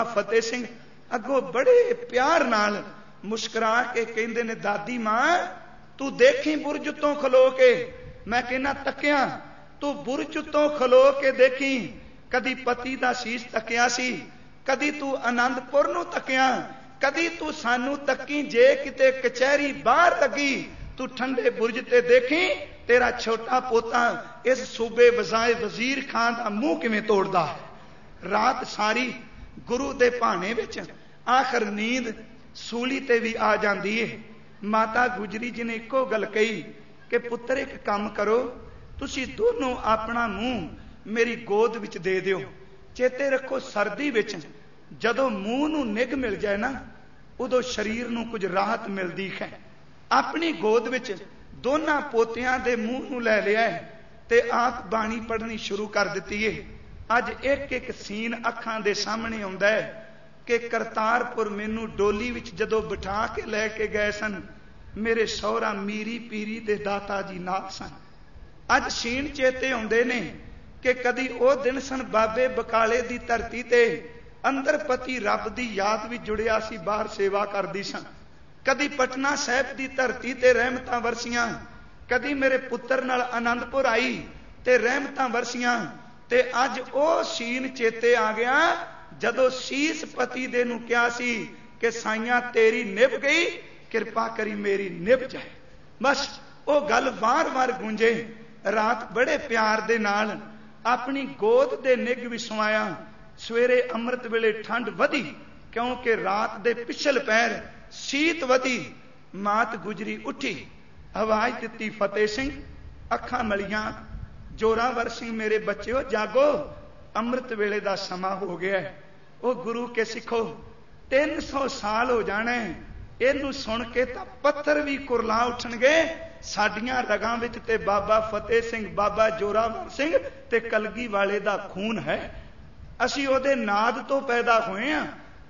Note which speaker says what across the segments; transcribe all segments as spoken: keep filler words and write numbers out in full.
Speaker 1: फतेह सिंह अगों बड़े प्यार नाल मुस्कुरा के कहंदे ने, दादी मां तू देखी बुरज तो खलो के। मैं कहना तकिया, तू बुरज तो खलो के देखी, कदी पति दा शीश तकिया सी, कदी तू आनंदपुर नूं तकिया, कदी तू सानू तकी, जे किते कचहरी बाहर लगी तू ठंडे बुरज ते देखी तेरा छोटा पोता इस सूबे वजाए वजीर खान का मुंह किवें तोड़दा है। रात सारी गुरु दे भाने विच आखिर नींद सूली ते भी आ जाती है। माता गुजरी जी ने इको गल कही कि पुत्र एक काम करो, तुसी दोनों अपना मुंह मेरी गोद विच दे दिओ। चेते रखो सर्दी विच जदों मूँह नूं निग मिल जाए ना, उदों शरीर नूं कुछ राहत मिलदी है। अपनी गोद विच दोनों पोतियां दे मूँह नूं लै लिया है ते आप बाणी पढ़नी शुरू कर दिती है। अज एक एक सीन अखां दे सामने आउंदा है कि करतारपुर मैनू डोली विच जदों बिठा के लैके गए सन, मेरे सौहरा मीरी पीरी दे दाता जी नाल सन। अज सीन चेते आउंदे ने कि कदी ओ दिन सन बाबे बकाले दी धरती ते अंदर पति रब दी याद भी जुड़िया सी, बाहर सेवा करदी सन। कदी पटना साहिब दी धरती ते रहमतां वरसियां, कदी मेरे पुत्र नाल आनंदपुर आई ते रहमतां वरसियां। ते अज ओ सीन चेते आ गया जदों शीस पति दे नूं कहा सी कि साइयां तेरी निभ गई, किरपा करी मेरी निभ जाए। बस ओ गल वार वार गूंजे। रात बड़े प्यार दे नाल अपनी गोद दे निग विसवाया। सवेरे अमृत वेले ठंड वधी, क्योंकि रात दे पिछल पैर शीत वधी। मात गुजरी उठी, आवाज दिती, फतेह सिंह अखां मलियां, जोरावर सिंह मेरे बच्चों जागो, अमृत वेले दा समा हो गया है। ओ गुरु के सिखो, तीन सौ साल हो जाने इनू सुन के तां पत्थर भी कुरला उठणगे। साडियां रगां विच ते बाबा फतेह सिंह, बाबा जोरावर सिंह ते कलगी वाले दा खून है। असीं ओदे नाद तो पैदा होए हां।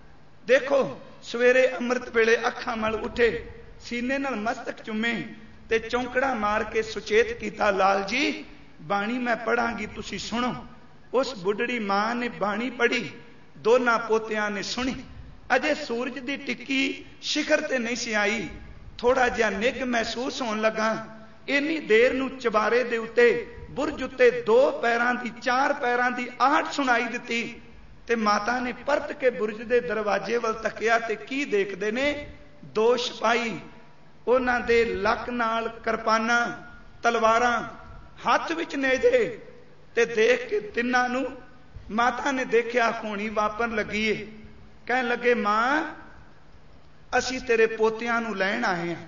Speaker 1: देखो सवेरे अमृत वेले अखां मल उठे, सीने नाल मस्तक चुमे ते चौंकड़ा मार के सुचेत कीता, लाल जी बाणी मैं पढ़ांगी, तुसी सुनो। उस बुढ़ड़ी मां ने बाणी पढ़ी, दोनों पोतियां ने सुनी। अजे सूरज की टिक्की शिखर ते नहीं सी आई, थोड़ा जिहा निग महसूस होने लगा। इन्नी देर नूं चबारे दे उत्ते बुरज उत्ते दो पैरां दी, चार पैरां दी आहट सुनाई दिती ते माता ने परत के बुरज दे दरवाजे वल तकिया ते की देखदे ने, दो सिपाही उन्हां दे लक नाल किरपानां तलवारां हाथ विच नेजे ते देख के तिन्हां नूं माता ने देखिया होनी वापन लगी है। कहन लगे, मां असी तेरे पोतियां नूं लैण आए हैं।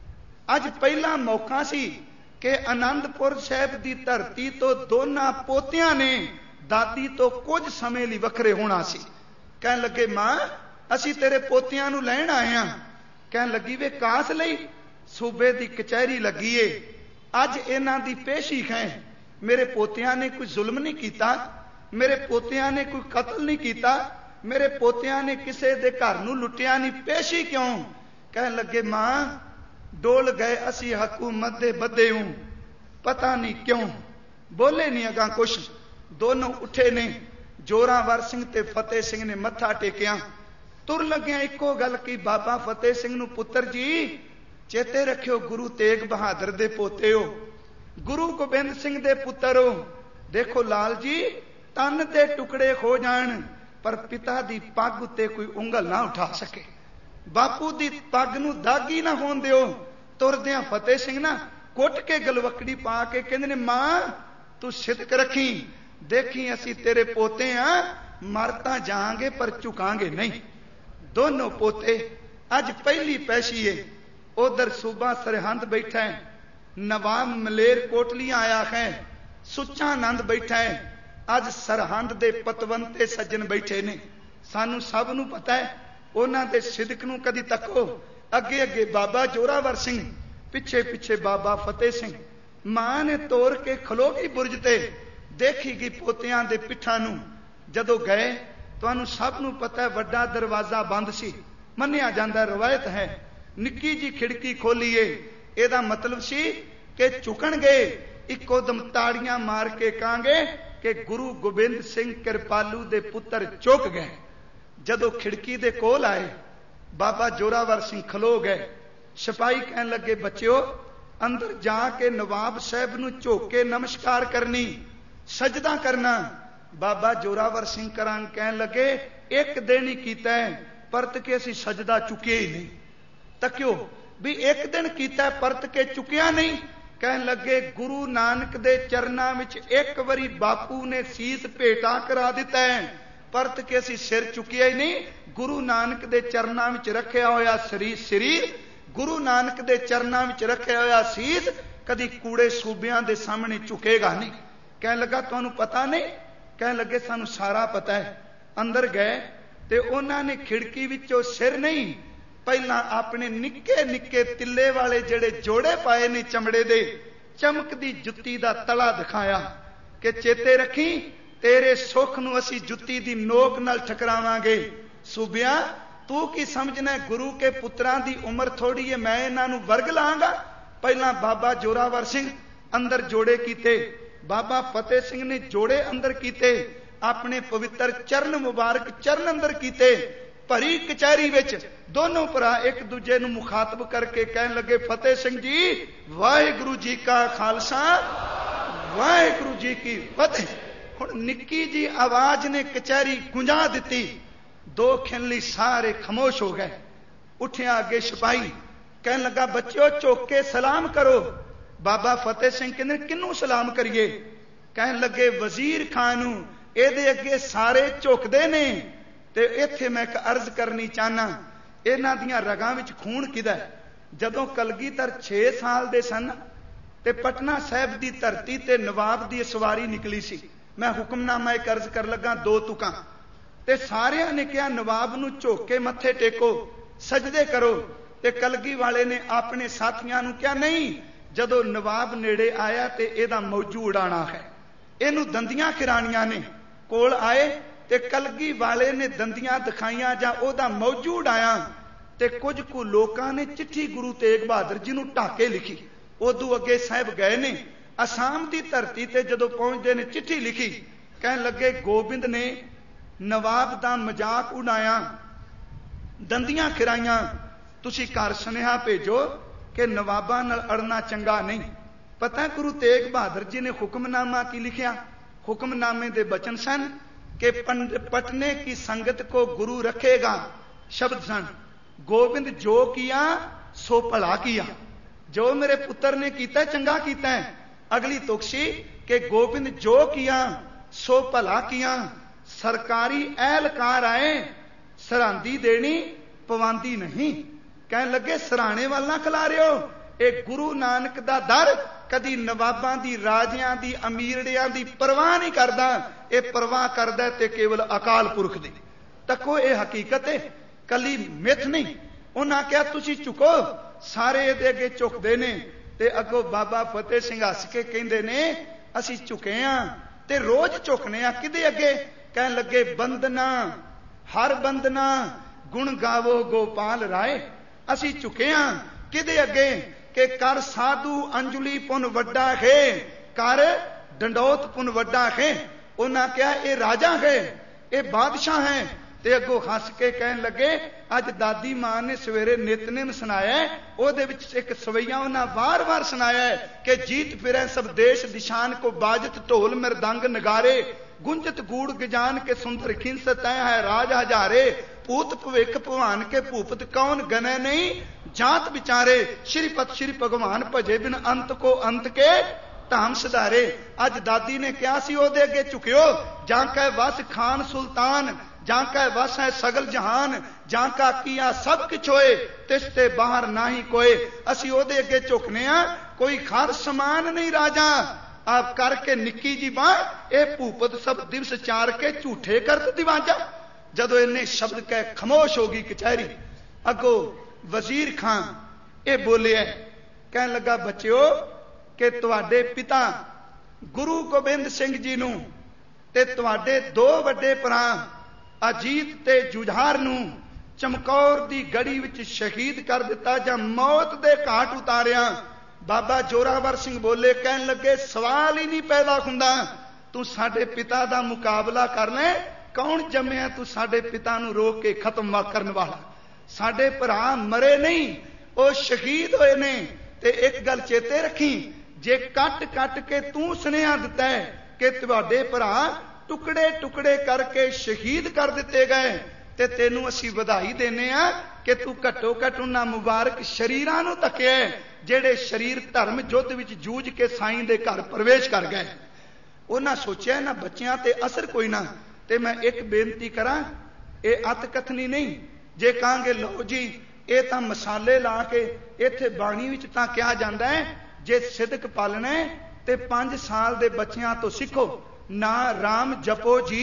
Speaker 1: अज पहला मौका सी कि आनंदपुर साहिब दी धरती तो दोनों पोतियां ने दादी तो कुछ समय लई वखरे होना सी। कहन लगे, मां असी तेरे पोतियां नूं लैण आए हैं। कहन लगी, वे कास लई? सूबे दी कचहरी लगी है, अज इन्हां दी पेशी है। मेरे पोतियां ने कोई जुल्म नहीं कीता, मेरे पोतियां ने कोई कतल नहीं कीता, मेरे पोतियां ने किसी दे घर नूं लुटिया नहीं, पेशी क्यों? कहन लगे, मां डोल गए असी हकूमत दे बदे हूं, पता नहीं क्यों, बोले नहीं अगा कुछ। दोनों उठे ने, जोरावर सिंह ते फतेह सिंह ने मत्था टेकिया। तुर लग्या इको गल की, बाबा फतेह सिंह नूं, पुत्र जी चेते रखियो गुरु तेग बहादुर दे पोते हो, गुरु गोबिंद सिंह दे पुत्र हो। देखो लाल जी तन दे टुकड़े हो जान पर पिता दी पग उत्ते कोई उंगल ना उठा सके, बापू दी पग नूं दागी ना होण दिओ। तुरदियां फतेह सिंह ना कुट के गलवकड़ी पा के कहंदे ने, मां तू सिदक रखी, देखी असी तेरे पोते हां, मर तां जांगे पर झुकांगे नहीं। दोनों पोते अज पहली पैशी है। उधर सूबा सरहंद बैठा है, नवाब मलेर कोटलियां आया है, सुच्चा आनंद बैठा है। अज सरहंद दे पतवंते सज्जन बैठे ने। सानू सब नू पता है उन्हां दे सिदक नू कदी तको। अगे अगे बाबा जोरावर सिंह, पिछे पिछे बाबा फतेह सिंह। मां ने तोड़ के खलो गई बुरज ते, देखी गई पोतियां दे पिठा नू। जदों गए तुहानू सब नू पता है वड्डा दरवाजा बंद सी, मन्निया जांदा रवायत है। निक्की जी खिड़की खोलीए, एदा मतलब सी कि झुकण गए, इको दम ताड़ियां मार के कहांगे कि गुरु गोबिंद सिंह कृपालू दे पुत्र चुक गए। जदों खिड़की दे कोल आए बाबा जोरावर सिंह खलो गए। सिपाही कहन लगे बच्चों अंदर जाके नवाब साहब नूं झुक के नमस्कार करनी, सजदा करना। बाबा जोरावर सिंह करां कहन लगे एक दिन ही कीता है, परत के असीं सजदा चुके ही नहीं। तक्यो भी एक दिन कीता परत के चुकिया नहीं। कहन लगे गुरु नानक दे चरनां विच एक वरी बापू ने सीस भेटा करा दिता है, परत के असीं सिर चुकिया ही नहीं। गुरु नानक दे चरनां विच रखिया होया शरीर शरीर गुरु नानक दे चरनां विच रखिया होया सीस कदी कूड़े सूबियां दे सामने झुकेगा नहीं। कहन लगा तुहानूं पता नहीं? कहन लगे सानूं सारा पता है। अंदर गए ते उन्हां ने खिड़की विचों सिर नहीं, पहलां अपने निक्के निक्के तिल्ले वाले जेड़े जोड़े पाए ने चमड़े दे, चमकदी जुत्ती दा तला दिखाया कि चेते रखी तेरे सुख नूं असीं जुत्ती दी नोक नाल ठकरावांगे। सूबिया तू की समझना है गुरु के पुत्रां दी उम्र थोड़ी है, मैं इन्हां नूं वर्ग लांगा। पहलां बाबा जोरावर सिंह अंदर जोड़े कीते, बाबा फतेह सिंह ने जोड़े अंदर कीते, अपने पवित्र चरण मुबारक चरण अंदर कीते। भरी कचहरी विच दोनों भरा एक दूजे नूं मुखातब करके कहन लगे फतेह सिंह जी वाहिगुरु जी का खालसा वाहिगुरु जी की फतेह। हुण निक्की जी आवाज ने कचहरी गुंजा दिती। दो खिनली सारे खामोश हो गए। उठिया अगे सिपाही कहन लगा बच्चों झुक के सलाम करो। बाबा फतेह सिंह कहंदे किनू सलाम करिए? कहन लगे वजीर खान नूं, इहदे अगे सारे झुकदे ने। ते इत्थे मैं एक अर्ज करनी चाहना, इन्हां दियां रगां विच खून किहदा है? जदों कलगीधर छे साल दे सन ते पटना साहिब दी धरती ते नवाब दी सवारी निकली सी। मैं हुक्मनामा एक अर्ज कर लगा दो तुकां ते सारियां ने कहा नवाब नूं झुक के मत्थे टेको सजदे करो। ते कलगी वाले ने अपने साथियां नूं कहा नहीं, जदों नवाब नेड़े आया ते इहदा मौजू उड़ाना है, इहनूं दंदियां खिराणियां ने। कोल आए ते कलगी वाले ने दंदियां दिखाइयां जां ओहदा मौजू उड़ाया ते कुछ कु लोकां ने चिट्ठी गुरु तेग बहादुर जी नूं ढाके लिखी। उदों अगे साहिब गए ने आसाम दी धरती ते जदों पहुंचदे ने चिट्ठी लिखी। कहन लगे गोबिंद ने नवाब दा मजाक उड़ाया, दंदियां खिराइयां, तुसीं घर सुनेहा भेजो कि नवाबां नाल अड़ना चंगा नहीं। पता गुरु तेग बहादुर जी ने हुक्मनामा की लिखिया? हुक्मनामे दे बचन सन कि पटने की संगत को गुरु रखेगा। शब्द सन गोबिंद जो किया सो भला किया, जो मेरे पुत्र ने किया चंगा किया है। अगली तुकसी कि गोबिंद जो किया सो भला किया। सरकारी एहलकार आए सरांदी देनी पवांदी नहीं। कहन लगे सराणे वाल ना खिला रहे हो, एक गुरु नानक दा दर कदी नवाबां दी राजियां दी अमीरड़ियां दी परवाह नहीं करदा, ये परवाह करदा ते केवल अकाल पुरख दी। तको ये हकीकत है, कली मिथ नहीं। उन्हां कहा तुसीं झुको, सारे इहदे अगे झुकदे ने ते अगों बाबा फतेह सिंह हस के कहंदे ने असीं झुके हां ते रोज झुकने आ। किहदे अगे? कहन लगे बंदना हर बंदना गुण गावो गोपाल राय। असीं झुके हां किहदे अगे कि कर साधु अंजुली पुन वड्डा है, कर डंडौत पुन वड्डा है। उन्हां कहा ये राजा है, ये बादशाह है। ते अगों हस के कहन लगे अज दादी मां ने सवेरे नितनेम सुनाया है, ओहदे विच एक सवैया उन्हां वार वार सुनाया है कि जीत फिरै सब देश दिशान को बाजत ढोल मृदंग नगारे, गुंजत गूढ़ गजान के सुंदर खिंस तय है राज हजारे, पूत भविख भवान के भूपत कौन गने नहीं, जात विचारे श्रीपत श्री भगवान भजे बिन अंत को अंत के धाम सुधारे। अज दादी ने कहा सी ओहदे अगे झुकियो, जां कै वस खान सुल्तान, जां कै वस है सगल जहान, जां का किया सब किछ होए तिसते बाहर नाही कोई। असी ओहदे अगे झुकने आ, कोई खार समान नहीं राजा। आप करके निक्की जी बां ए भूपत सब दिवस चार के झूठे करत दिवाजा। जदों इन्ने शब्द कह खामोश हो गई कचहरी। अगो वजीर खां ए बोलिया, कहन लगा बच्चों कि तुहाडे पिता गुरु गोबिंद सिंह जी नूं ते तुहाडे दो वड्डे भरा अजीत ते जुझार नूं चमकौर दी गड़ी विच शहीद कर दिता जां मौत दे घाट उतारिया। बाबा जोरावर सिंह बोले, कहन लगे सवाल ही नहीं पैदा हुंदा, तू साडे पिता दा मुकाबला कर ले, कौन जम्मिया तू साडे पिता नूं रोक के खत्म करन वाला। साडे भरा मरे नहीं, वो शहीद होए ने। ते एक गल चेते रखी, जे कट कट के तू सुनेहा दिता है कि तुहाडे भरा टुकड़े टुकड़े करके शहीद कर दिते गए, ते तेनू असीं वधाई देने आ कि तू घट्टो घट उन्हां मुबारक शरीरां नूं तकिया जिहड़े शरीर धर्म युद्ध विच जूझ के साईं दे घर प्रवेश कर गए। उन्हां सोचिया ना बच्चियां ते असर कोई ना। ते मैं एक बेनती करां, ये अत कथनी नहीं, जे कहांगे लो जी ये तां मसाले ला के इत्थे बाणी विच तां कहा जांदा है जे सिदक पालना है ते पांच साल दे बच्चियां तो सीखो ना राम जपो जी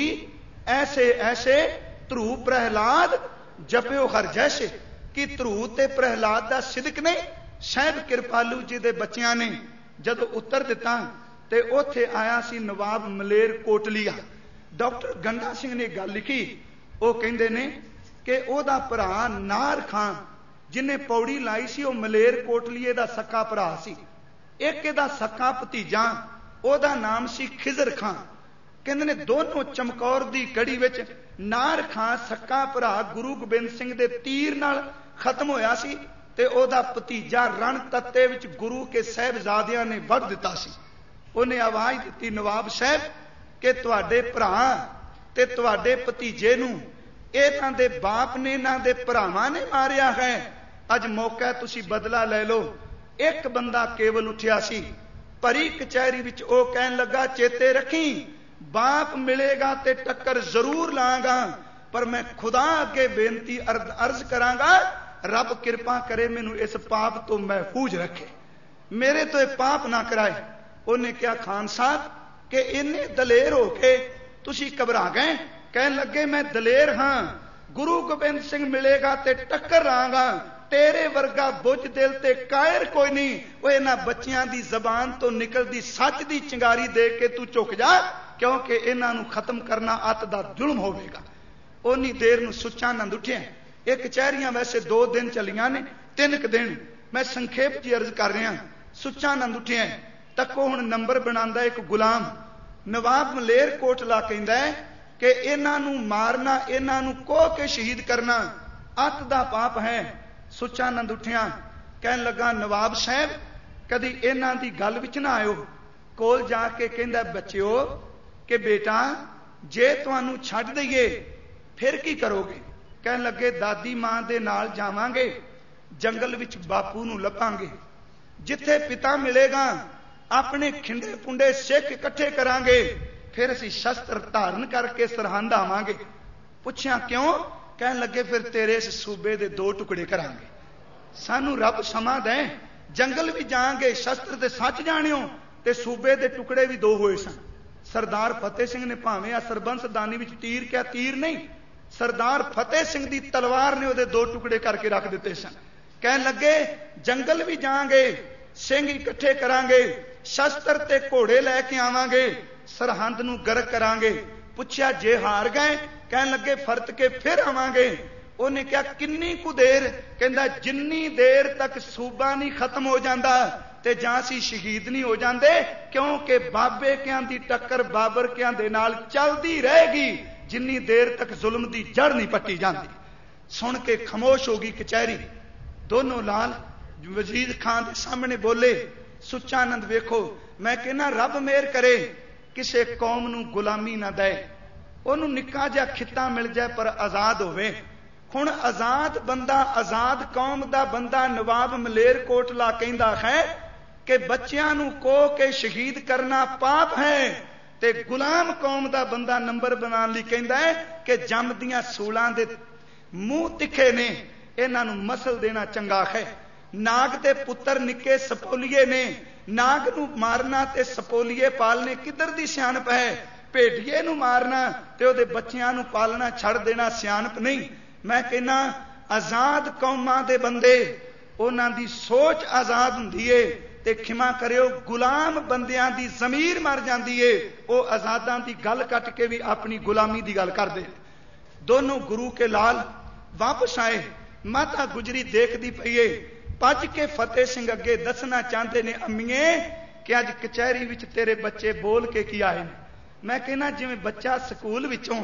Speaker 1: ऐसे ऐसे ध्रुव प्रहलाद जपियो हर जैसे। कि ध्रुव ते प्रहलाद दा सिदक नहीं, साहिब कृपालू जी दे बच्चियां ने जदों उत्तर दिता ते उत्थे आया सी नवाब मलेर कोटलिया। डॉक्टर गंडा सिंह ने गल लिखी, वो कहंदे ने कि ओदा भरा नार खां जिन्हें पौड़ी लाई सी, वो मलेर कोटलीए दा सक्का भरा सी। एक इहदा सक्का भतीजा, ओदा नाम सी खिजर खां। कहंदे ने दोनों चमकौर दी कड़ी विच नार खां सक्का भरा गुरु गोबिंद सिंह दे तीर नाल खत्म होया सी, ते ओदा भतीजा रण तत्ते विच गुरु के साहिबजादियां ने वध दिता सी। उन्हें आवाज दिती, नवाब साहब कि तुहाडे भरा ते तुहाडे भतीजे नूं इन्हां दे बाप ने इन्हां दे भरावां ने मारिया है। अज मौका तुसी बदला ले लो। एक बंदा केवल उठिया सी, भरी कचहरी विच ओ कहन लगा, चेते रखी बाप मिलेगा ते टक्कर जरूर लांगा, पर मैं खुदा अगे बेनती अर्ज, अर्ज करांगा, रब कृपा करे मैनू इस पाप तो महफूज रखे, मेरे तो यह पाप ना कराए। उन्हें क्या खान साहब कि इन्ने दलेर हो के तुसी घबरा गए? कहन लगे मैं दलेर हाँ, गुरु गोबिंद सिंह मिलेगा ते टक्कर लांगा, तेरे वर्गा बुझ दिल ते कायर कोई नहीं। वो इन्हां बच्चियां दी जबान तो निकलदी सच दी चिंगारी देख के तू चुक जा, क्योंकि इन्हां नूं खत्म करना अत दा जुल्म होवेगा। उन्नी देर नूं सुच्चा नंद उठिया। ये कचहरियां वैसे दो दिन चलियां ने, तीन क दिन मैं संखेप जी अर्ज कर रहा। सुच्चा नंद उठिया तको हुण नंबर बनांदा एक गुलाम। नवाब मलेर कोटला कहंदा है कि इन्हां नूं मारना, इन्हां नूं कोह के शहीद करना अत दा पाप है। सुच्चा नंद उठिया कहन लगा, नवाब साहब कदी इन्हां दी गल विच ना आयो। कोल जाके कहंदा, बच्चिओ कि बेटा जे तुहानूं छड्ड दईए फिर की करोगे? कहन लगे, दादी मां दे नाल जावांगे, जंगल विच बापू नूं लभांगे, जिथे पिता मिलेगा अपने खिंडे पुंडे सिख इकट्ठे करांगे, फिर असीं शस्त्र धारण करके सरहंद आवांगे। पुछया क्यों? कहन लगे, फिर तेरे इस सूबे दे दो टुकड़े करांगे। सानू रब समा दे, जंगल भी जाएंगे, शस्त्र ते सच जाणिओ, ते सूबे दे टुकड़े भी दो होए सन। सरदार फतेह सिंह ने भावें आ सरबंस दानी विच तीर क्या, तीर नहीं, सरदार फतेह सिंह दी तलवार ने उहदे दो टुकड़े करके रख दिते सन। कहन लगे, जंगल भी जाएंगे, सिंह इकट्ठे करांगे, शस्त्र ते घोड़े लैके आवांगे, सरहंद नूं गर्क करांगे। पुछया जे हार गए? कहन लगे, फरत के फिर आवांगे। उन्हें क्या किन्नी कु देर? कहंदा, जिन्नी देर तक सूबा नहीं खत्म हो जाता ते जां सी शहीद नहीं हो जाते, क्योंकि बाबे कियां दी टक्कर बाबर कियां दे नाल चलदी रहेगी जिन्नी देर तक जुल्म दी जड़ नहीं पट्टी जाती। सुन के खामोश हो गई कचहरी। दोनों लाल वजीर खान के सामने बोले, सुच्चा नंद वेखो, मैं कहना रब मेहर करे किसी कौम नूं गुलामी ना दे, उन्होंने निक्का जिहा खिता मिल जाए पर आजाद होवे। हुण आजाद बंदा, आजाद कौम दा बंदा नवाब मलेर कोटला कहंदा है कि बच्चियां नूं कोह के शहीद करना पाप है, ते गुलाम कौम दा बंदा नंबर बनाने लई कहंदा है कि जमदियां सूलां दे मूंह तिखे ने, इन्हां नूं मसल देना चंगा है। नाग दे पुत्तर निके सपोलीए ने, नाग नूं मारना ते सपोलीए पालने किधर दी सियाणप है? भेड़िए नूं मारना ते उहदे बच्चियां नूं पालना छड़ देना सियाणप नहीं। मैं कहना आजाद कौमां दे बंदे, उन्हां दी सोच आजाद हुंदी है, ते खिमा करियो गुलाम बंदियां दी जमीर मर जांदी है, वो आजादां दी गल कट के भी अपनी गुलामी दी गल करदे। दोनों गुरु के लाल वापस आए। माता गुजरी देखदी पई है, भज के फतेह सिंह अगे दसना चाहते ने, अम्मीए कि अज कचहरी विच तेरे बच्चे बोल के की आए ने। मैं कहना जिवें बच्चा स्कूल विचों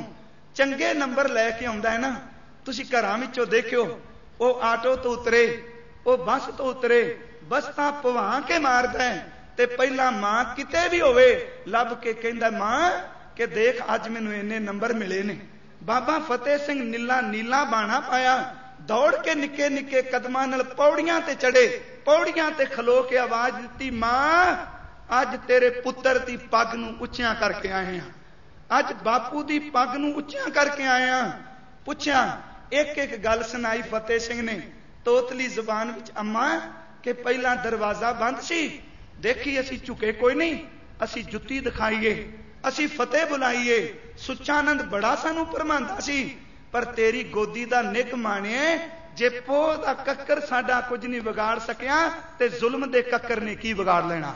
Speaker 1: ਚੰਗੇ ਨੰਬਰ ਲੈ ਕੇ ਆਉਂਦਾ ਹੈ ਨਾ, ਤੁਸੀਂ ਘਰਾਂ ਵਿੱਚੋਂ ਦੇਖਿਓ, ਉਹ ਆਟੋ ਤੋਂ ਉਤਰੇ, ਉਹ ਬੱਸ ਤੋਂ ਉਤਰੇ, ਬੱਸ ਤਾਂ ਭਵਾ ਕੇ ਮਾਰਦਾ ਹੈ, ਤੇ ਪਹਿਲਾਂ ਮਾਂ ਕਿਤੇ ਵੀ ਹੋਵੇ ਲੱਭ ਕੇ ਕਹਿੰਦਾ ਮਾਂ ਕਿ ਦੇਖ ਅੱਜ ਮੈਨੂੰ ਇੰਨੇ ਨੰਬਰ ਮਿਲੇ ਨੇ। ਬਾਬਾ ਫਤਿਹ ਸਿੰਘ ਨੀਲਾ ਨੀਲਾ ਬਾਣਾ ਪਾਇਆ, ਦੌੜ ਕੇ ਨਿੱਕੇ ਨਿੱਕੇ ਕਦਮਾਂ ਨਾਲ ਪੌੜੀਆਂ ਤੇ ਚੜੇ, ਪੌੜੀਆਂ ਤੇ ਖਲੋ ਕੇ ਆਵਾਜ਼ ਦਿੱਤੀ, ਮਾਂ ਅੱਜ ਤੇਰੇ ਪੁੱਤਰ ਦੀ ਪੱਗ ਨੂੰ ਉੱਚਿਆਂ ਕਰਕੇ ਆਏ ਆ, ਅੱਜ ਬਾਪੂ ਦੀ ਪੱਗ ਨੂੰ ਉੱਚਿਆਂ ਕਰਕੇ ਆਏ ਆ। ਪੁੱਛਿਆ, ਇੱਕ ਇੱਕ ਗੱਲ ਸੁਣਾਈ ਫਤਿਹ ਸਿੰਘ ਨੇ ਤੋਤਲੀ ਜ਼ੁਬਾਨ ਵਿੱਚ, ਅੰਮਾ ਕਿ ਪਹਿਲਾਂ ਦਰਵਾਜ਼ਾ ਬੰਦ ਸੀ, ਦੇਖੀ ਅਸੀਂ ਝੁਕੇ ਕੋਈ ਨਹੀਂ, ਅਸੀਂ ਜੁੱਤੀ ਦਿਖਾਈਏ, ਅਸੀਂ ਫਤਿਹ ਬੁਲਾਈਏ, ਸੁੱਚਾਨੰਦ ਬੜਾ ਸਾਨੂੰ ਭਰਮਾਉਂਦਾ ਸੀ, ਪਰ ਤੇਰੀ ਗੋਦੀ ਦਾ ਨਿੱਘ ਮਾਣਿਏ, ਜੇ ਪੋਹ ਦਾ ਕੱਕਰ ਸਾਡਾ ਕੁਝ ਨਹੀਂ ਵਿਗਾੜ ਸਕਿਆ ਤੇ ਜ਼ੁਲਮ ਦੇ ਕੱਕਰ ਨੇ ਕੀ ਵਿਗਾੜ ਲੈਣਾ।